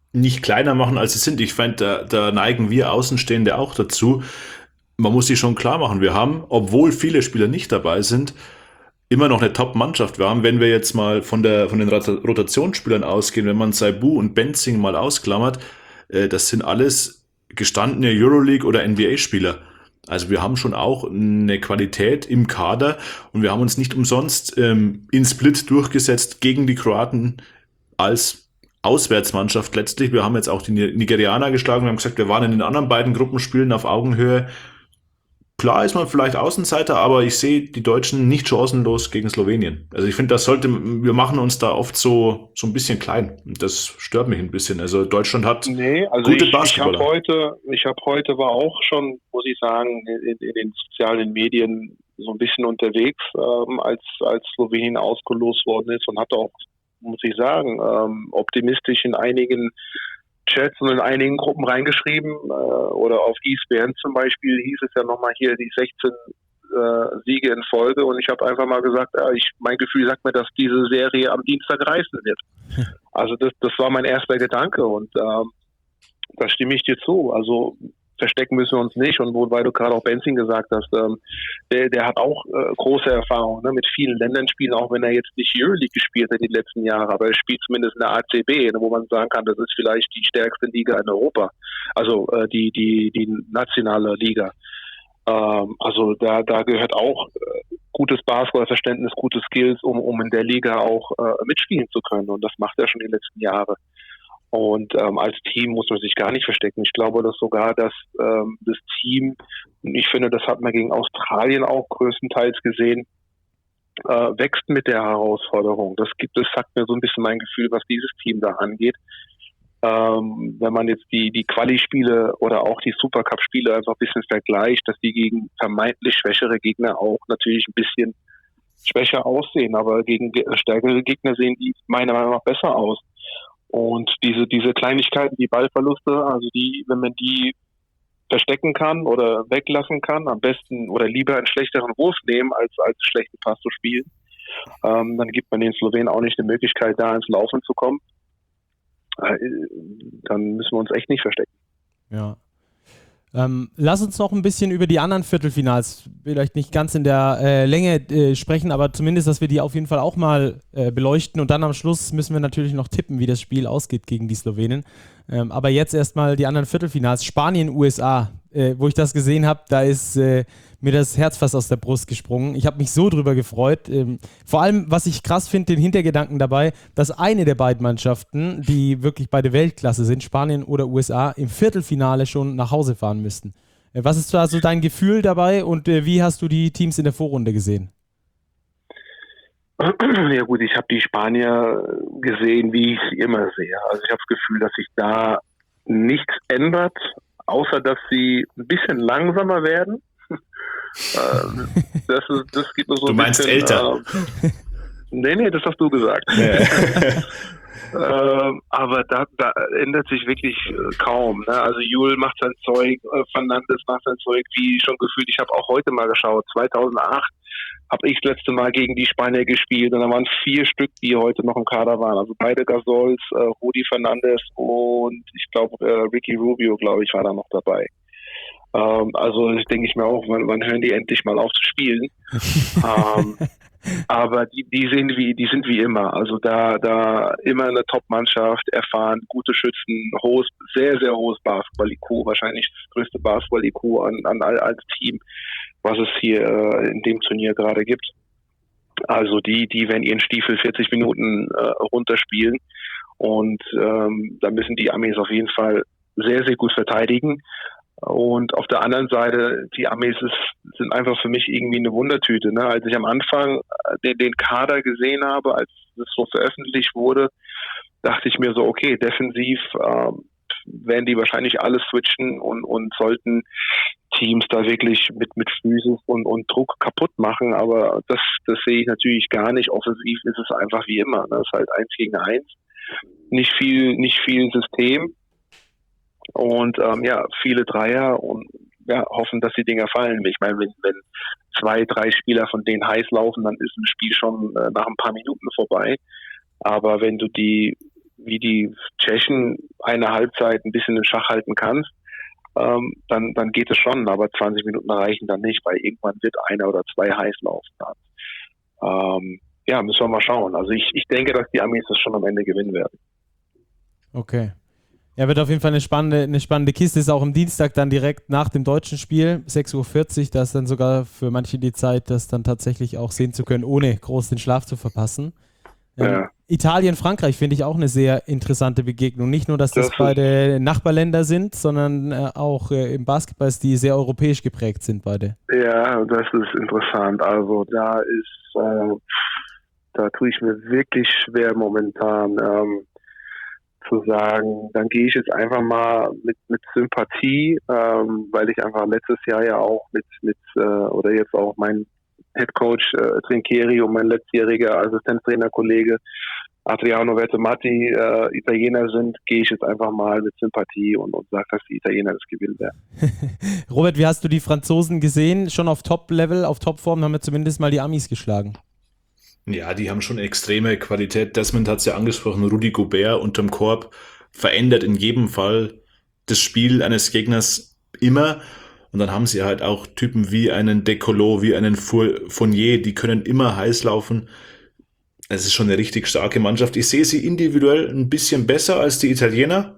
nicht kleiner machen, als sie sind. Ich finde, da neigen wir Außenstehende auch dazu. Man muss sich schon klar machen, wir haben, obwohl viele Spieler nicht dabei sind, immer noch eine Top-Mannschaft. Wir haben, wenn wir jetzt mal von den Rotationsspielern ausgehen, wenn man Saibu und Benzing mal ausklammert, das sind alles gestandene Euroleague- oder NBA-Spieler. Also wir haben schon auch eine Qualität im Kader und wir haben uns nicht umsonst in Split durchgesetzt gegen die Kroaten als Auswärtsmannschaft letztlich. Wir haben jetzt auch die Nigerianer geschlagen. Wir haben gesagt, wir waren in den anderen beiden Gruppenspielen auf Augenhöhe. Klar ist man vielleicht Außenseiter, aber ich sehe die Deutschen nicht chancenlos gegen Slowenien. Also ich finde, wir machen uns da oft so ein bisschen klein. Und das stört mich ein bisschen. Also Deutschland hat Nee, also gute ich Basketballer. habe heute war auch schon, muss ich sagen, in den sozialen Medien so ein bisschen unterwegs, als Slowenien ausgelost worden ist und hatte auch, muss ich sagen, optimistisch in einigen Chats und in einigen Gruppen reingeschrieben, oder auf ESPN zum Beispiel hieß es ja nochmal hier die 16 Siege in Folge und ich habe einfach mal gesagt, mein Gefühl sagt mir, dass diese Serie am Dienstag reißen wird. Also das war mein erster Gedanke und da stimme ich dir zu. Also verstecken müssen wir uns nicht und wobei du gerade auch Benzing gesagt hast, der hat auch große Erfahrung, ne, mit vielen Ländern spielen, auch wenn er jetzt nicht Euroleague gespielt hat die letzten Jahre, aber er spielt zumindest in der ACB, ne, wo man sagen kann, das ist vielleicht die stärkste Liga in Europa, also die nationale Liga. Also da gehört auch gutes Basketballverständnis, gute Skills, um in der Liga auch mitspielen zu können und das macht er schon die letzten Jahre. Und als Team muss man sich gar nicht verstecken. Ich glaube, dass sogar das Team, und ich finde, das hat man gegen Australien auch größtenteils gesehen, wächst mit der Herausforderung. Das sagt mir so ein bisschen mein Gefühl, was dieses Team da angeht. Wenn man jetzt die Quali-Spiele oder auch die Supercup-Spiele einfach ein bisschen vergleicht, dass die gegen vermeintlich schwächere Gegner auch natürlich ein bisschen schwächer aussehen, aber gegen stärkere Gegner sehen die meiner Meinung nach besser aus. Und diese Kleinigkeiten, die Ballverluste, also wenn man die verstecken kann oder weglassen kann, am besten oder lieber einen schlechteren Wurf nehmen, als einen schlechten Pass zu spielen, dann gibt man den Slowenen auch nicht die Möglichkeit, da ins Laufen zu kommen. Dann müssen wir uns echt nicht verstecken. Ja. Lass uns noch ein bisschen über die anderen Viertelfinals, vielleicht nicht ganz in der Länge sprechen, aber zumindest, dass wir die auf jeden Fall auch mal beleuchten und dann am Schluss müssen wir natürlich noch tippen, wie das Spiel ausgeht gegen die Slowenen. Aber jetzt erstmal die anderen Viertelfinals. Spanien, USA, wo ich das gesehen habe, da ist mir das Herz fast aus der Brust gesprungen. Ich habe mich so drüber gefreut. Vor allem, was ich krass finde, den Hintergedanken dabei, dass eine der beiden Mannschaften, die wirklich beide Weltklasse sind, Spanien oder USA, im Viertelfinale schon nach Hause fahren müssten. Was ist da so dein Gefühl dabei und wie hast du die Teams in der Vorrunde gesehen? Ja gut, ich habe die Spanier gesehen, wie ich sie immer sehe. Also ich habe das Gefühl, dass sich da nichts ändert, außer dass sie ein bisschen langsamer werden. Das gibt mir so du ein meinst bisschen, älter? Nee, das hast du gesagt. Ja. Aber da ändert sich wirklich kaum. Ne? Also Jul macht sein Zeug, Fernandes macht sein Zeug, wie schon gefühlt. Ich habe auch heute mal geschaut, 2008 habe ich das letzte Mal gegen die Spanier gespielt und da waren 4 Stück, die heute noch im Kader waren. Also beide Gasols, Rudi Fernandes und ich glaube Ricky Rubio, glaube ich, war da noch dabei. Also ich denke ich mir auch, wann hören die endlich mal auf zu spielen? Aber die sind wie immer. Also da immer eine Top-Mannschaft, erfahren, gute Schützen, sehr, sehr hohes Basketball-IQ, wahrscheinlich das größte Basketball-IQ als Team, was es hier in dem Turnier gerade gibt. Also die werden ihren Stiefel 40 Minuten runterspielen und da müssen die Amis auf jeden Fall sehr, sehr gut verteidigen. Und auf der anderen Seite, die Amis sind einfach für mich irgendwie eine Wundertüte. Ne? Als ich am Anfang den Kader gesehen habe, als es so veröffentlicht wurde, dachte ich mir so, okay, defensiv werden die wahrscheinlich alles switchen und sollten Teams da wirklich mit Physis und Druck kaputt machen. Aber das sehe ich natürlich gar nicht. Offensiv ist es einfach wie immer. Ne? Es ist halt 1 gegen 1. Nicht viel System. Und viele Dreier und hoffen, dass die Dinger fallen. Ich meine, wenn 2, 3 Spieler von denen heiß laufen, dann ist ein Spiel schon nach ein paar Minuten vorbei. Aber wenn du die wie die Tschechen eine Halbzeit ein bisschen in Schach halten kannst, dann geht es schon, aber 20 Minuten reichen dann nicht, weil irgendwann wird einer oder zwei heiß laufen. Ja, müssen wir mal schauen. Also ich denke, dass die Amis das schon am Ende gewinnen werden. Okay. Ja, wird auf jeden Fall eine spannende Kiste. Ist auch am Dienstag dann direkt nach dem deutschen Spiel, 6:40 Uhr. Da ist dann sogar für manche die Zeit, das dann tatsächlich auch sehen zu können, ohne groß den Schlaf zu verpassen. Ja. Italien, Frankreich finde ich auch eine sehr interessante Begegnung. Nicht nur, dass das beide Nachbarländer sind, sondern auch im Basketball, die sehr europäisch geprägt sind beide. Ja, das ist interessant. Also da tue ich mir wirklich schwer momentan zu sagen, dann gehe ich jetzt einfach mal mit Sympathie, weil ich einfach letztes Jahr ja auch oder jetzt auch mein Headcoach Trinchieri und mein letztjähriger Assistenztrainerkollege Adriano Vertemati Italiener sind, gehe ich jetzt einfach mal mit Sympathie und sage, dass die Italiener das gewinnen werden. Robert, wie hast du die Franzosen gesehen? Schon auf Top-Level, auf Topform haben wir zumindest mal die Amis geschlagen. Ja, die haben schon extreme Qualität. Desmond hat es ja angesprochen, Rudy Gobert unterm Korb verändert in jedem Fall das Spiel eines Gegners immer. Und dann haben sie halt auch Typen wie einen Decolo, wie einen Fournier, die können immer heiß laufen. Es ist schon eine richtig starke Mannschaft. Ich sehe sie individuell ein bisschen besser als die Italiener.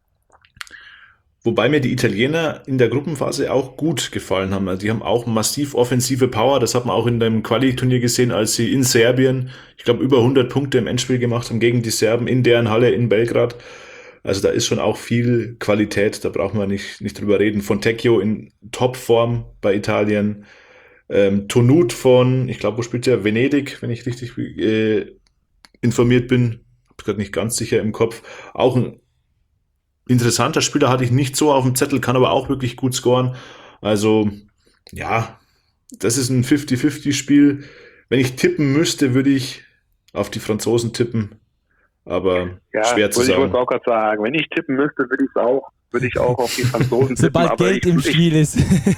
Wobei mir die Italiener in der Gruppenphase auch gut gefallen haben. Also die haben auch massiv offensive Power. Das hat man auch in dem Quali-Turnier gesehen, als sie in Serbien, ich glaube, über 100 Punkte im Endspiel gemacht haben gegen die Serben in deren Halle in Belgrad. Also da ist schon auch viel Qualität, da brauchen wir nicht drüber reden. Fontecchio in Topform bei Italien. Tonut von, ich glaube, wo spielt der? Venedig, wenn ich richtig informiert bin. Hab's gerade nicht ganz sicher im Kopf. Auch ein interessanter Spieler, hatte ich nicht so auf dem Zettel, kann aber auch wirklich gut scoren. Also, ja, das ist ein 50-50-Spiel. Wenn ich tippen müsste, würde ich auf die Franzosen tippen. Aber ja, schwer zu sagen. Ich wollte auch gerade sagen, wenn ich tippen müsste, würde ich auch auf die Franzosen tippen. Sobald aber Geld im Spiel ist.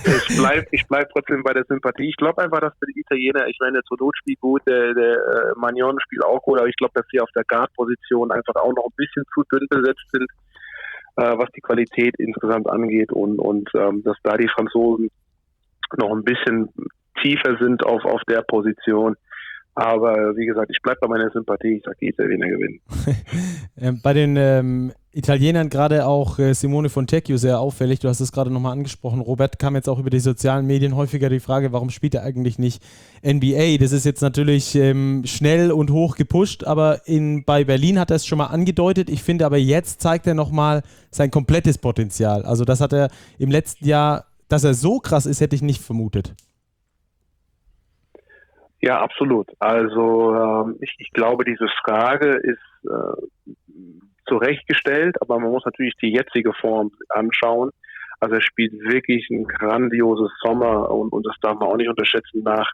Ich bleib trotzdem bei der Sympathie. Ich glaube einfach, dass für die Italiener, ich meine, der Tonut spielt gut, der Magnon spielt auch gut, aber ich glaube, dass sie auf der Guard-Position einfach auch noch ein bisschen zu dünn besetzt sind, was die Qualität insgesamt angeht und dass da die Franzosen noch ein bisschen tiefer sind auf der Position. Aber wie gesagt, ich bleibe bei meiner Sympathie. Ich sage, die Italiener gewinnen. Bei den Italienern gerade auch Simone Fontecchio sehr auffällig. Du hast es gerade nochmal angesprochen. Robert, kam jetzt auch über die sozialen Medien häufiger die Frage, warum spielt er eigentlich nicht NBA? Das ist jetzt natürlich schnell und hoch gepusht, aber bei Berlin hat er es schon mal angedeutet. Ich finde aber jetzt zeigt er nochmal sein komplettes Potenzial. Also das hat er im letzten Jahr, dass er so krass ist, hätte ich nicht vermutet. Ja, absolut. Also ich glaube, diese Frage ist zurechtgestellt, aber man muss natürlich die jetzige Form anschauen. Also er spielt wirklich ein grandioses Sommer und das darf man auch nicht unterschätzen nach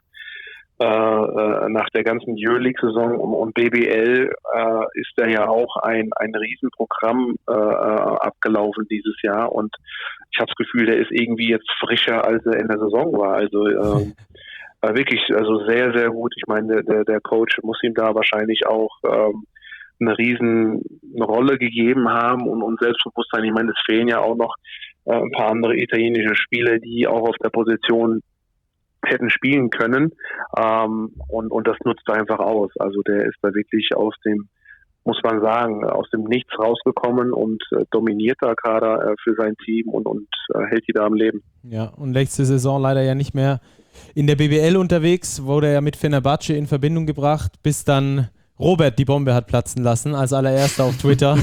der ganzen Euroleague-Saison und BBL ist da ja auch ein Riesenprogramm abgelaufen dieses Jahr und ich habe das Gefühl, der ist irgendwie jetzt frischer, als er in der Saison war. Also wirklich, also sehr, sehr gut. Ich meine, der Coach muss ihm da wahrscheinlich auch eine riesen Rolle gegeben haben und Selbstbewusstsein. Ich meine, es fehlen ja auch noch ein paar andere italienische Spieler, die auch auf der Position hätten spielen können. Und das nutzt er einfach aus. Also der ist da wirklich muss man sagen, aus dem Nichts rausgekommen und dominiert da gerade für sein Team und hält die da am Leben. Ja, und letzte Saison leider ja nicht mehr in der BBL unterwegs, wurde er ja mit Fenerbahce in Verbindung gebracht, bis dann Robert die Bombe hat platzen lassen, als allererster auf Twitter,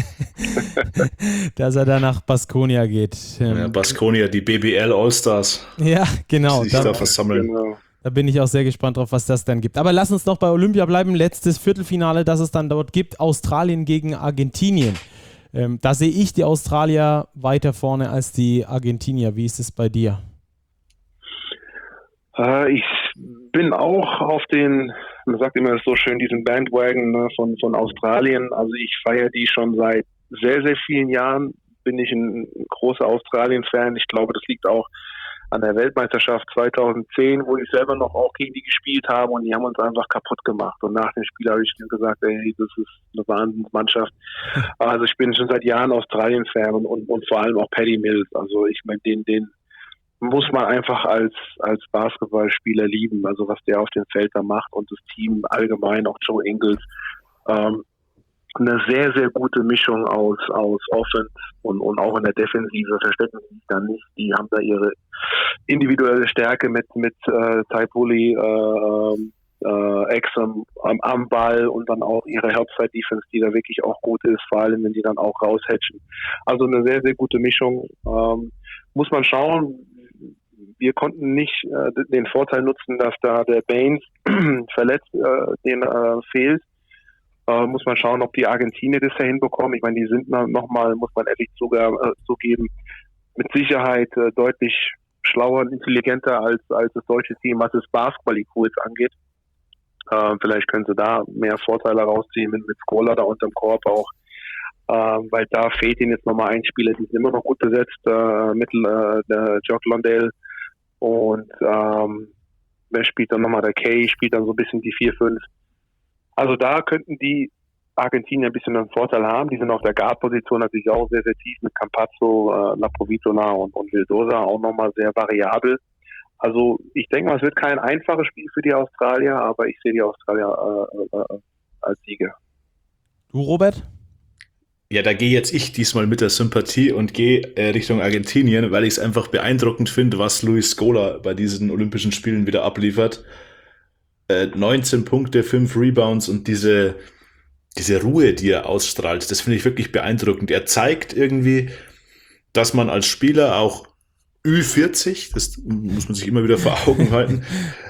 dass er da nach Baskonia geht. Ja, Baskonia, die BBL All-Stars. Ja, genau. Die sich da versammeln. Genau. Da bin ich auch sehr gespannt drauf, was das dann gibt. Aber lass uns noch bei Olympia bleiben. Letztes Viertelfinale, das es dann dort gibt. Australien gegen Argentinien. Da sehe ich die Australier weiter vorne als die Argentinier. Wie ist es bei dir? Ich bin auch auf man sagt immer so schön, diesen Bandwagon von Australien. Also ich feiere die schon seit sehr, sehr vielen Jahren. Bin ich ein großer Australien-Fan. Ich glaube, das liegt auch an der Weltmeisterschaft 2010, wo ich selber noch auch gegen die gespielt habe und die haben uns einfach kaputt gemacht. Und nach dem Spiel habe ich gesagt, ey, das ist eine Wahnsinnsmannschaft. Also ich bin schon seit Jahren Australien-Fan und vor allem auch Paddy Mills. Also ich meine, den muss man einfach als Basketballspieler lieben. Also was der auf dem Feld da macht und das Team allgemein, auch Joe Ingles. Eine sehr, sehr gute Mischung aus Offense und auch in der Defensive verstecken sie sich da nicht. Die haben da ihre individuelle Stärke mit Ty Bully, Exum am Ball und dann auch ihre Helpside-Defense, die da wirklich auch gut ist, vor allem wenn die dann auch raushatchen. Also eine sehr, sehr gute Mischung. Muss man schauen. Wir konnten nicht den Vorteil nutzen, dass da der Baines verletzt, fehlt. Muss man schauen, ob die Argentinier das ja hinbekommen. Ich meine, die sind nochmal, muss man ehrlich zugeben, mit Sicherheit deutlich schlauer und intelligenter als das deutsche Team, was das Basketball-IQ jetzt angeht. Vielleicht können sie da mehr Vorteile rausziehen mit Scola da unterm Korb auch. Weil da fehlt ihnen jetzt nochmal ein Spieler, die sind immer noch gut besetzt, der Jock Londale. Und wer spielt dann nochmal? Der Kay spielt dann so ein bisschen die 4-5. Also da könnten die Argentinier ein bisschen einen Vorteil haben. Die sind auf der Guard-Position natürlich auch sehr, sehr tief mit Campazzo, Laprovitola und Vildosa auch nochmal sehr variabel. Also ich denke mal, es wird kein einfaches Spiel für die Australier, aber ich sehe die Australier als Sieger. Du, Robert? Ja, da gehe jetzt ich diesmal mit der Sympathie und gehe Richtung Argentinien, weil ich es einfach beeindruckend finde, was Luis Scola bei diesen Olympischen Spielen wieder abliefert. 19 Punkte, 5 Rebounds und diese Ruhe, die er ausstrahlt, das finde ich wirklich beeindruckend. Er zeigt irgendwie, dass man als Spieler auch Ü40, das muss man sich immer wieder vor Augen halten,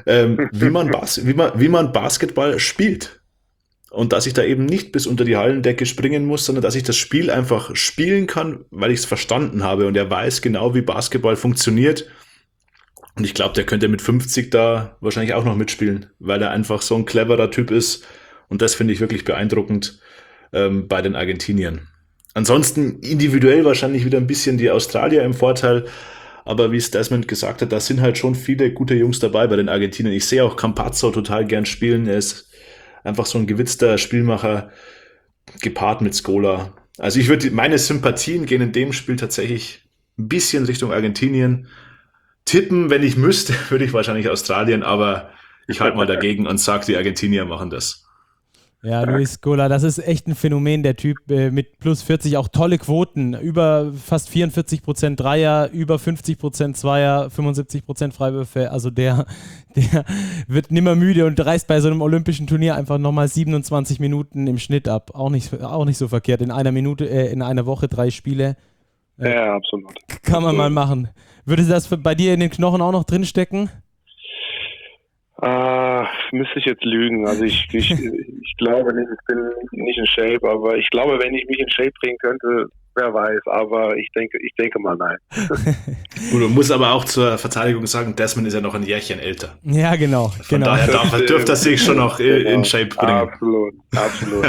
wie man Basketball spielt. Und dass ich da eben nicht bis unter die Hallendecke springen muss, sondern dass ich das Spiel einfach spielen kann, weil ich es verstanden habe. Und er weiß genau, wie Basketball funktioniert. Und ich glaube, der könnte mit 50 da wahrscheinlich auch noch mitspielen, weil er einfach so ein cleverer Typ ist. Und das finde ich wirklich beeindruckend bei den Argentiniern. Ansonsten individuell wahrscheinlich wieder ein bisschen die Australier im Vorteil. Aber wie es Desmond gesagt hat, da sind halt schon viele gute Jungs dabei bei den Argentiniern. Ich sehe auch Campazzo total gern spielen. Er ist einfach so ein gewitzter Spielmacher, gepaart mit Scola. Also meine Sympathien gehen in dem Spiel tatsächlich ein bisschen Richtung Argentinien. Tippen, wenn ich müsste, würde ich wahrscheinlich Australien, aber ich halte mal dagegen und sage, die Argentinier machen das. Ja, Luis Scola, das ist echt ein Phänomen, der Typ mit plus 40, auch tolle Quoten, über fast 44% Dreier, über 50% Zweier, 75% Freiwürfe, also der wird nimmer müde und reißt bei so einem olympischen Turnier einfach nochmal 27 Minuten im Schnitt ab, auch nicht so verkehrt, in einer Woche 3 Spiele. Ja, absolut. Kann man mal machen. Würde das bei dir in den Knochen auch noch drinstecken? Müsste ich jetzt lügen. Also ich glaube nicht, ich bin nicht in Shape, aber ich glaube, wenn ich mich in Shape bringen könnte, wer weiß, aber ich denke mal nein. Gut, man muss aber auch zur Verteidigung sagen, Desmond ist ja noch ein Jährchen älter. Ja, genau. Von daher dürfte er sich schon noch in Shape bringen. Absolut.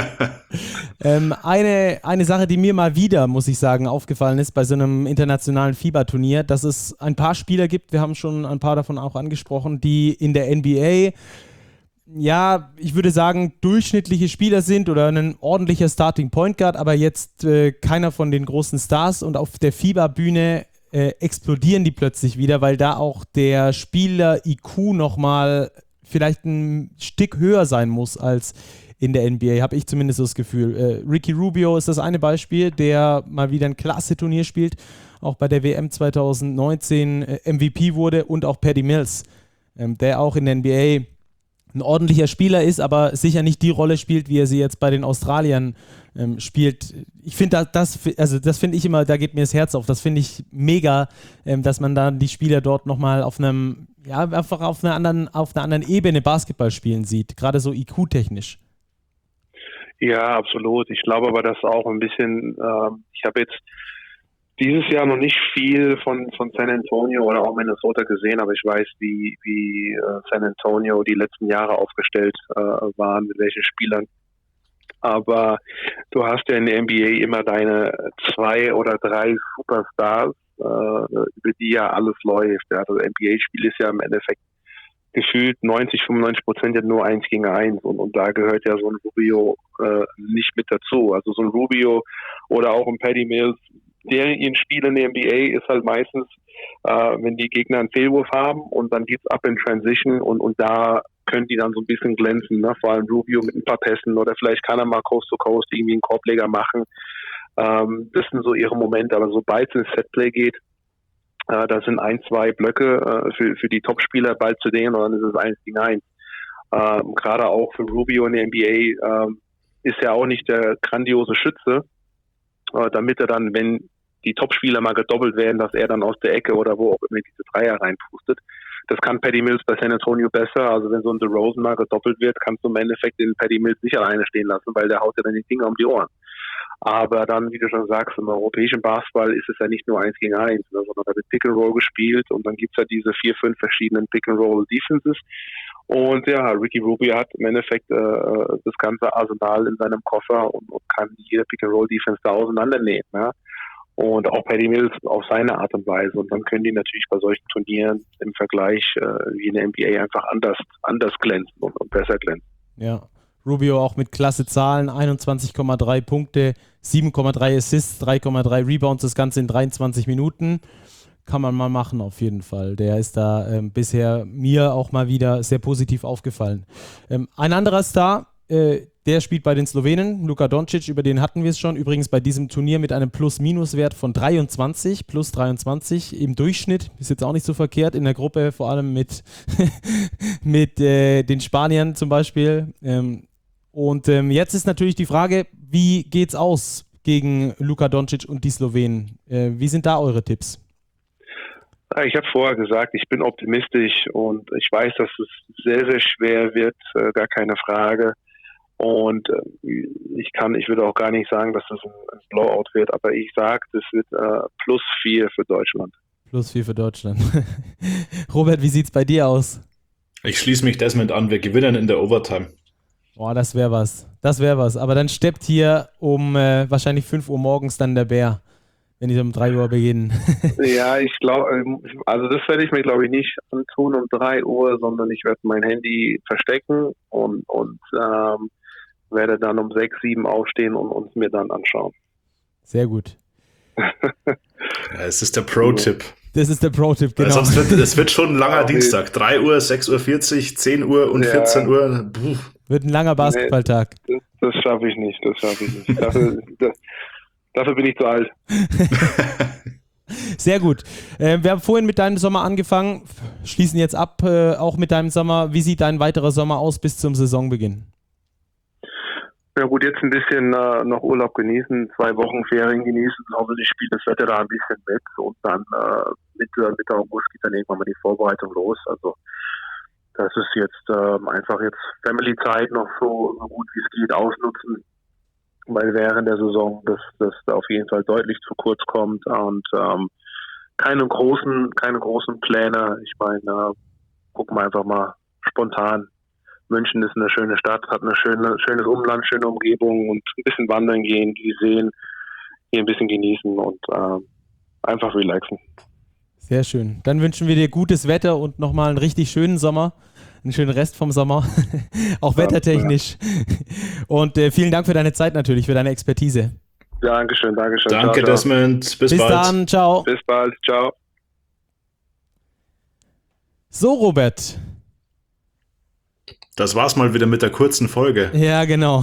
Eine Sache, die mir mal wieder, muss ich sagen, aufgefallen ist bei so einem internationalen FIBA-Turnier, dass es ein paar Spieler gibt, wir haben schon ein paar davon auch angesprochen, die in der NBA, ja, ich würde sagen, durchschnittliche Spieler sind oder ein ordentlicher Starting Point Guard, aber jetzt keiner von den großen Stars, und auf der FIBA-Bühne explodieren die plötzlich wieder, weil da auch der Spieler-IQ nochmal vielleicht ein Stück höher sein muss als in der NBA, habe ich zumindest das Gefühl. Ricky Rubio ist das eine Beispiel, der mal wieder ein klasse Turnier spielt, auch bei der WM 2019 MVP wurde, und auch Paddy Mills, der auch in der NBA ein ordentlicher Spieler ist, aber sicher nicht die Rolle spielt, wie er sie jetzt bei den Australiern spielt. Ich finde, das finde ich immer, da geht mir das Herz auf, das finde ich mega, dass man da die Spieler dort nochmal auf einem, ja, einfach auf einer anderen Ebene Basketball spielen sieht, gerade so IQ-technisch. Ja, absolut. Ich glaube aber, dass auch ein bisschen, ich habe jetzt dieses Jahr noch nicht viel von San Antonio oder auch Minnesota gesehen, aber ich weiß, wie San Antonio die letzten Jahre aufgestellt waren, mit welchen Spielern. Aber du hast ja in der NBA immer deine 2 oder 3 Superstars, über die ja alles läuft. Ja. Das NBA-Spiel ist ja im Endeffekt gefühlt 90-95% ja nur 1 gegen 1 und da gehört ja so ein Rubio nicht mit dazu. Also so ein Rubio oder auch ein Patty Mills, deren Spiel in der NBA ist halt meistens, wenn die Gegner einen Fehlwurf haben und dann geht's ab in Transition und da können die dann so ein bisschen glänzen, ne? Vor allem Rubio mit ein paar Pässen oder vielleicht kann er mal Coast to Coast irgendwie einen Korbleger machen. Das sind so ihre Momente, aber sobald es ins Setplay geht, da sind 1-2 Blöcke für die Topspieler bald zu denen und dann ist es 1 gegen 1. Gerade auch für Rubio in der NBA ist er auch nicht der grandiose Schütze, damit er dann, wenn die Topspieler mal gedoppelt werden, dass er dann aus der Ecke oder wo auch immer diese Dreier reinpustet. Das kann Patty Mills bei San Antonio besser. Also wenn so ein DeRozan mal gedoppelt wird, kannst du im Endeffekt den Patty Mills nicht alleine stehen lassen, weil der haut ja dann die Dinger um die Ohren. Aber dann, wie du schon sagst, im europäischen Basketball ist es ja nicht nur 1 gegen 1, ne, sondern da wird Pick and Roll gespielt und dann gibt's ja diese 4, 5 verschiedenen Pick and Roll Defenses. Und ja, Ricky Rubio hat im Endeffekt das ganze Arsenal in seinem Koffer und kann jede Pick and Roll Defense da auseinandernehmen. Ja. Und auch Patty Mills auf seine Art und Weise. Und dann können die natürlich bei solchen Turnieren im Vergleich wie in der NBA einfach anders glänzen und besser glänzen. Ja. Rubio auch mit klasse Zahlen, 21,3 Punkte, 7,3 Assists, 3,3 Rebounds, das Ganze in 23 Minuten. Kann man mal machen auf jeden Fall. Der ist da bisher mir auch mal wieder sehr positiv aufgefallen. Ein anderer Star, der spielt bei den Slowenen, Luka Doncic, über den hatten wir es schon. Übrigens bei diesem Turnier mit einem Plus-Minus-Wert von 23, plus 23 im Durchschnitt. Ist jetzt auch nicht so verkehrt in der Gruppe, vor allem mit den Spaniern zum Beispiel. Und jetzt ist natürlich die Frage, wie geht's aus gegen Luka Doncic und die Slowenen? Wie sind da eure Tipps? Ich habe vorher gesagt, ich bin optimistisch und ich weiß, dass es sehr, sehr schwer wird, gar keine Frage. Und ich würde auch gar nicht sagen, dass es ein Blowout wird, aber ich sage, es wird +4 für Deutschland. +4 für Deutschland. Robert, wie sieht's bei dir aus? Ich schließe mich Desmond an, wir gewinnen in der Overtime. Boah, das wäre was. Das wäre was. Aber dann steppt hier um wahrscheinlich 5 Uhr morgens dann der Bär, wenn die um 3 Uhr beginnen. Ja, ich glaube, also das werde ich mir, glaube ich, nicht antun um 3 Uhr, sondern ich werde mein Handy verstecken und werde dann um 6, 7 aufstehen und uns mir dann anschauen. Sehr gut. Ja, es ist der Pro-Tipp. Das ist der Pro-Tipp, genau. Sonst wird schon ein langer Dienstag. 3 Uhr, 6:40 Uhr, 10 Uhr und 14 Uhr. Puh. Wird ein langer Basketballtag. Nee, das schaffe ich nicht. Dafür bin ich zu alt. Sehr gut. Wir haben vorhin mit deinem Sommer angefangen, schließen jetzt ab, auch mit deinem Sommer. Wie sieht dein weiterer Sommer aus bis zum Saisonbeginn? Ja gut, jetzt ein bisschen noch Urlaub genießen, 2 Wochen Ferien genießen, hoffentlich spielt das Wetter da ein bisschen mit und dann Mitte August geht dann irgendwann mal die Vorbereitung los. Also das ist jetzt einfach jetzt Family-Zeit noch so gut wie es geht ausnutzen, weil während der Saison das auf jeden Fall deutlich zu kurz kommt und keine großen Pläne. Ich meine, gucken wir einfach mal spontan. München ist eine schöne Stadt, hat ein schönes Umland, schöne Umgebung und ein bisschen wandern gehen, die sehen, hier ein bisschen genießen und einfach relaxen. Sehr schön. Dann wünschen wir dir gutes Wetter und nochmal einen richtig schönen Sommer, einen schönen Rest vom Sommer, auch wettertechnisch. Ja. Und vielen Dank für deine Zeit natürlich, für deine Expertise. Dankeschön. Danke, ciao, Desmond. Bis bald. Bis dann, ciao. Bis bald, ciao. So, Robert. Das war's mal wieder mit der kurzen Folge. Ja, genau.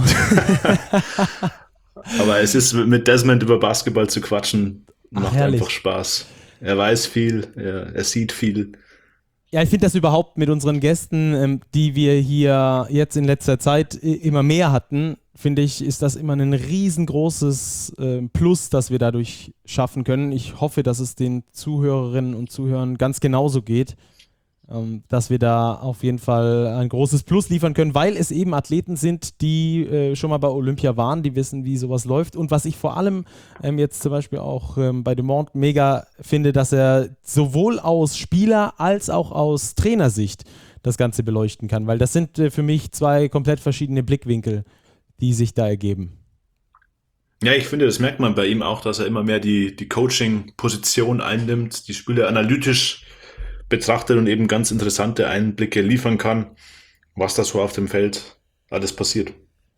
Aber es ist mit Desmond über Basketball zu quatschen, macht einfach Spaß. Er weiß viel, er sieht viel. Ja, ich finde das überhaupt mit unseren Gästen, die wir hier jetzt in letzter Zeit immer mehr hatten, finde ich, ist das immer ein riesengroßes Plus, das wir dadurch schaffen können. Ich hoffe, dass es den Zuhörerinnen und Zuhörern ganz genauso geht. Dass wir da auf jeden Fall ein großes Plus liefern können, weil es eben Athleten sind, die schon mal bei Olympia waren, die wissen, wie sowas läuft. Und was ich vor allem jetzt zum Beispiel auch bei Dumont mega finde, dass er sowohl aus Spieler- als auch aus Trainersicht das Ganze beleuchten kann, weil das sind für mich 2 komplett verschiedene Blickwinkel, die sich da ergeben. Ja, ich finde, das merkt man bei ihm auch, dass er immer mehr die Coaching-Position einnimmt, die Spiele analytisch betrachtet und eben ganz interessante Einblicke liefern kann, was da so auf dem Feld alles passiert.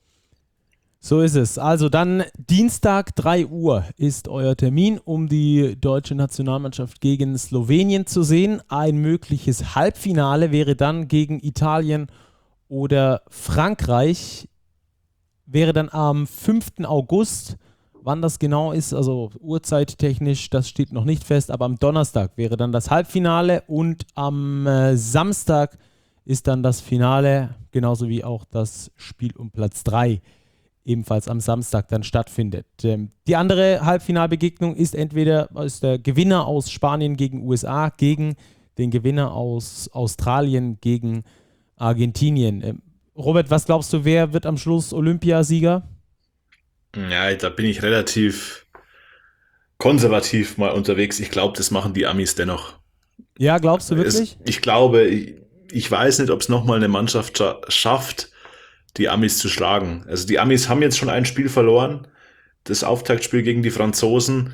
So ist es. Also dann Dienstag 3 Uhr ist euer Termin, um die deutsche Nationalmannschaft gegen Slowenien zu sehen. Ein mögliches Halbfinale wäre dann gegen Italien oder Frankreich. Wäre dann am 5. August. Wann das genau ist, also uhrzeittechnisch, das steht noch nicht fest, aber am Donnerstag wäre dann das Halbfinale und am Samstag ist dann das Finale, genauso wie auch das Spiel um Platz 3 ebenfalls am Samstag dann stattfindet. Die andere Halbfinalbegegnung ist entweder der Gewinner aus Spanien gegen USA gegen den Gewinner aus Australien gegen Argentinien. Robert, was glaubst du, wer wird am Schluss Olympiasieger? Ja, da bin ich relativ konservativ mal unterwegs. Ich glaube, das machen die Amis dennoch. Ja, glaubst du wirklich? Ich glaube, ich weiß nicht, ob es nochmal eine Mannschaft schafft, die Amis zu schlagen. Also die Amis haben jetzt schon ein Spiel verloren, das Auftaktspiel gegen die Franzosen.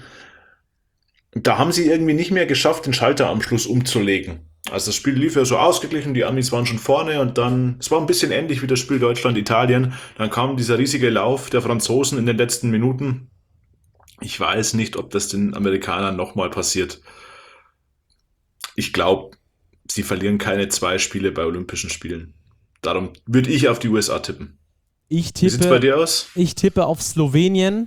Da haben sie irgendwie nicht mehr geschafft, den Schalter am Schluss umzulegen. Also das Spiel lief ja so ausgeglichen, die Amis waren schon vorne und dann, es war ein bisschen ähnlich wie das Spiel Deutschland-Italien, dann kam dieser riesige Lauf der Franzosen in den letzten Minuten. Ich weiß nicht, ob das den Amerikanern nochmal passiert. Ich glaube, sie verlieren keine 2 Spiele bei Olympischen Spielen. Darum würde ich auf die USA tippen. Wie sieht es bei dir aus? Ich tippe auf Slowenien.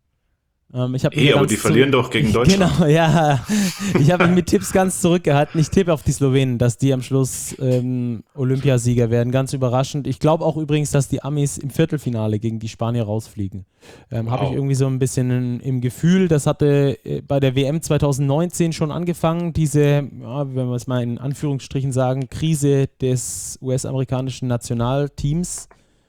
Aber die verlieren doch gegen Deutschland. Genau, ja. Ich habe mich mit Tipps ganz zurückgehalten. Ich tippe auf die Slowenen, dass die am Schluss Olympiasieger werden. Ganz überraschend. Ich glaube auch übrigens, dass die Amis im Viertelfinale gegen die Spanier rausfliegen. Habe ich irgendwie so ein bisschen im Gefühl. Das hatte bei der WM 2019 schon angefangen. Diese, ja, wenn wir es mal in Anführungsstrichen sagen, Krise des US-amerikanischen Nationalteams.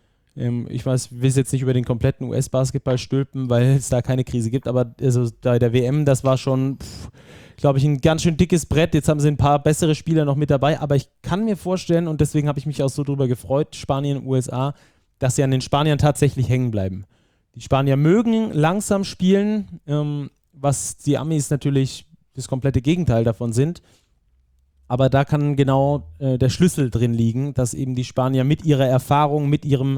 Ich will es jetzt nicht über den kompletten US-Basketball stülpen, weil es da keine Krise gibt, aber also bei der WM, das war schon, glaube ich, ein ganz schön dickes Brett. Jetzt haben sie ein paar bessere Spieler noch mit dabei, aber ich kann mir vorstellen, und deswegen habe ich mich auch so drüber gefreut, Spanien, USA, dass sie an den Spaniern tatsächlich hängen bleiben. Die Spanier mögen langsam spielen, was die Amis natürlich das komplette Gegenteil davon sind. Aber da kann genau der Schlüssel drin liegen, dass eben die Spanier mit ihrer Erfahrung, mit ihrem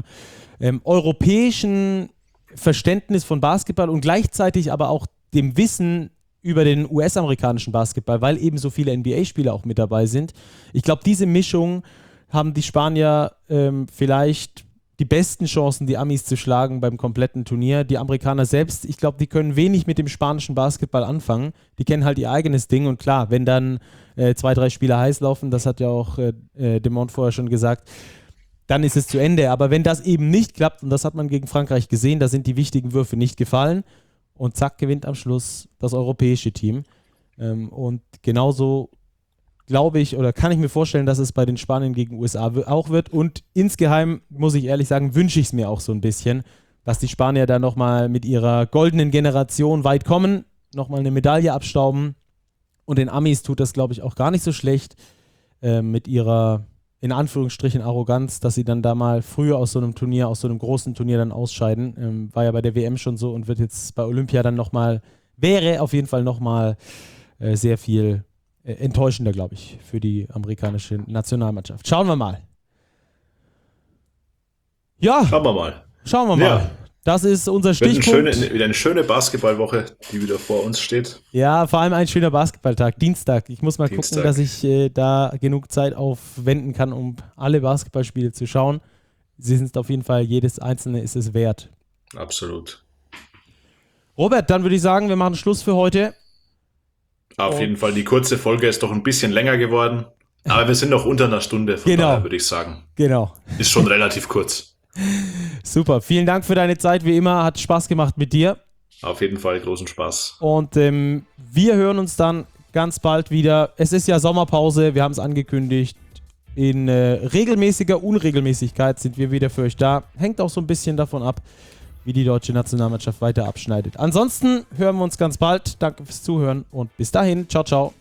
europäischen Verständnis von Basketball und gleichzeitig aber auch dem Wissen über den US-amerikanischen Basketball, weil eben so viele NBA-Spieler auch mit dabei sind. Ich glaube, diese Mischung haben die Spanier vielleicht die besten Chancen, die Amis zu schlagen beim kompletten Turnier. Die Amerikaner selbst, ich glaube, die können wenig mit dem spanischen Basketball anfangen. Die kennen halt ihr eigenes Ding und klar, wenn dann 2, 3 Spieler heiß laufen, das hat ja auch Demont vorher schon gesagt, dann ist es zu Ende. Aber wenn das eben nicht klappt, und das hat man gegen Frankreich gesehen, da sind die wichtigen Würfe nicht gefallen und zack, gewinnt am Schluss das europäische Team. Und genauso glaube ich oder kann ich mir vorstellen, dass es bei den Spaniern gegen USA auch wird. Und insgeheim, muss ich ehrlich sagen, wünsche ich es mir auch so ein bisschen, dass die Spanier da nochmal mit ihrer goldenen Generation weit kommen, nochmal eine Medaille abstauben. Und den Amis tut das, glaube ich, auch gar nicht so schlecht mit ihrer, in Anführungsstrichen, Arroganz, dass sie dann da mal früher aus so einem Turnier, aus so einem großen Turnier dann ausscheiden. War ja bei der WM schon so und wird jetzt bei Olympia dann nochmal, wäre auf jeden Fall nochmal sehr viel enttäuschender, glaube ich, für die amerikanische Nationalmannschaft. Schauen wir mal. Ja. Schauen wir mal. Ja. Das ist unser Stichpunkt. Wieder eine schöne Basketballwoche, die wieder vor uns steht. Ja, vor allem ein schöner Basketballtag, Dienstag. Ich muss mal gucken, dass ich da genug Zeit aufwenden kann, um alle Basketballspiele zu schauen. Sie sind auf jeden Fall, jedes einzelne ist es wert. Absolut. Robert, dann würde ich sagen, wir machen Schluss für heute. Auf jeden Fall, die kurze Folge ist doch ein bisschen länger geworden, aber wir sind noch unter einer Stunde, von daher würde ich sagen. Genau. Ist schon relativ kurz. Super, vielen Dank für deine Zeit, wie immer, hat Spaß gemacht mit dir. Auf jeden Fall großen Spaß. Und wir hören uns dann ganz bald wieder. Es ist ja Sommerpause, wir haben es angekündigt. In regelmäßiger Unregelmäßigkeit sind wir wieder für euch da. Hängt auch so ein bisschen davon ab, wie die deutsche Nationalmannschaft weiter abschneidet. Ansonsten hören wir uns ganz bald. Danke fürs Zuhören und bis dahin. Ciao, ciao.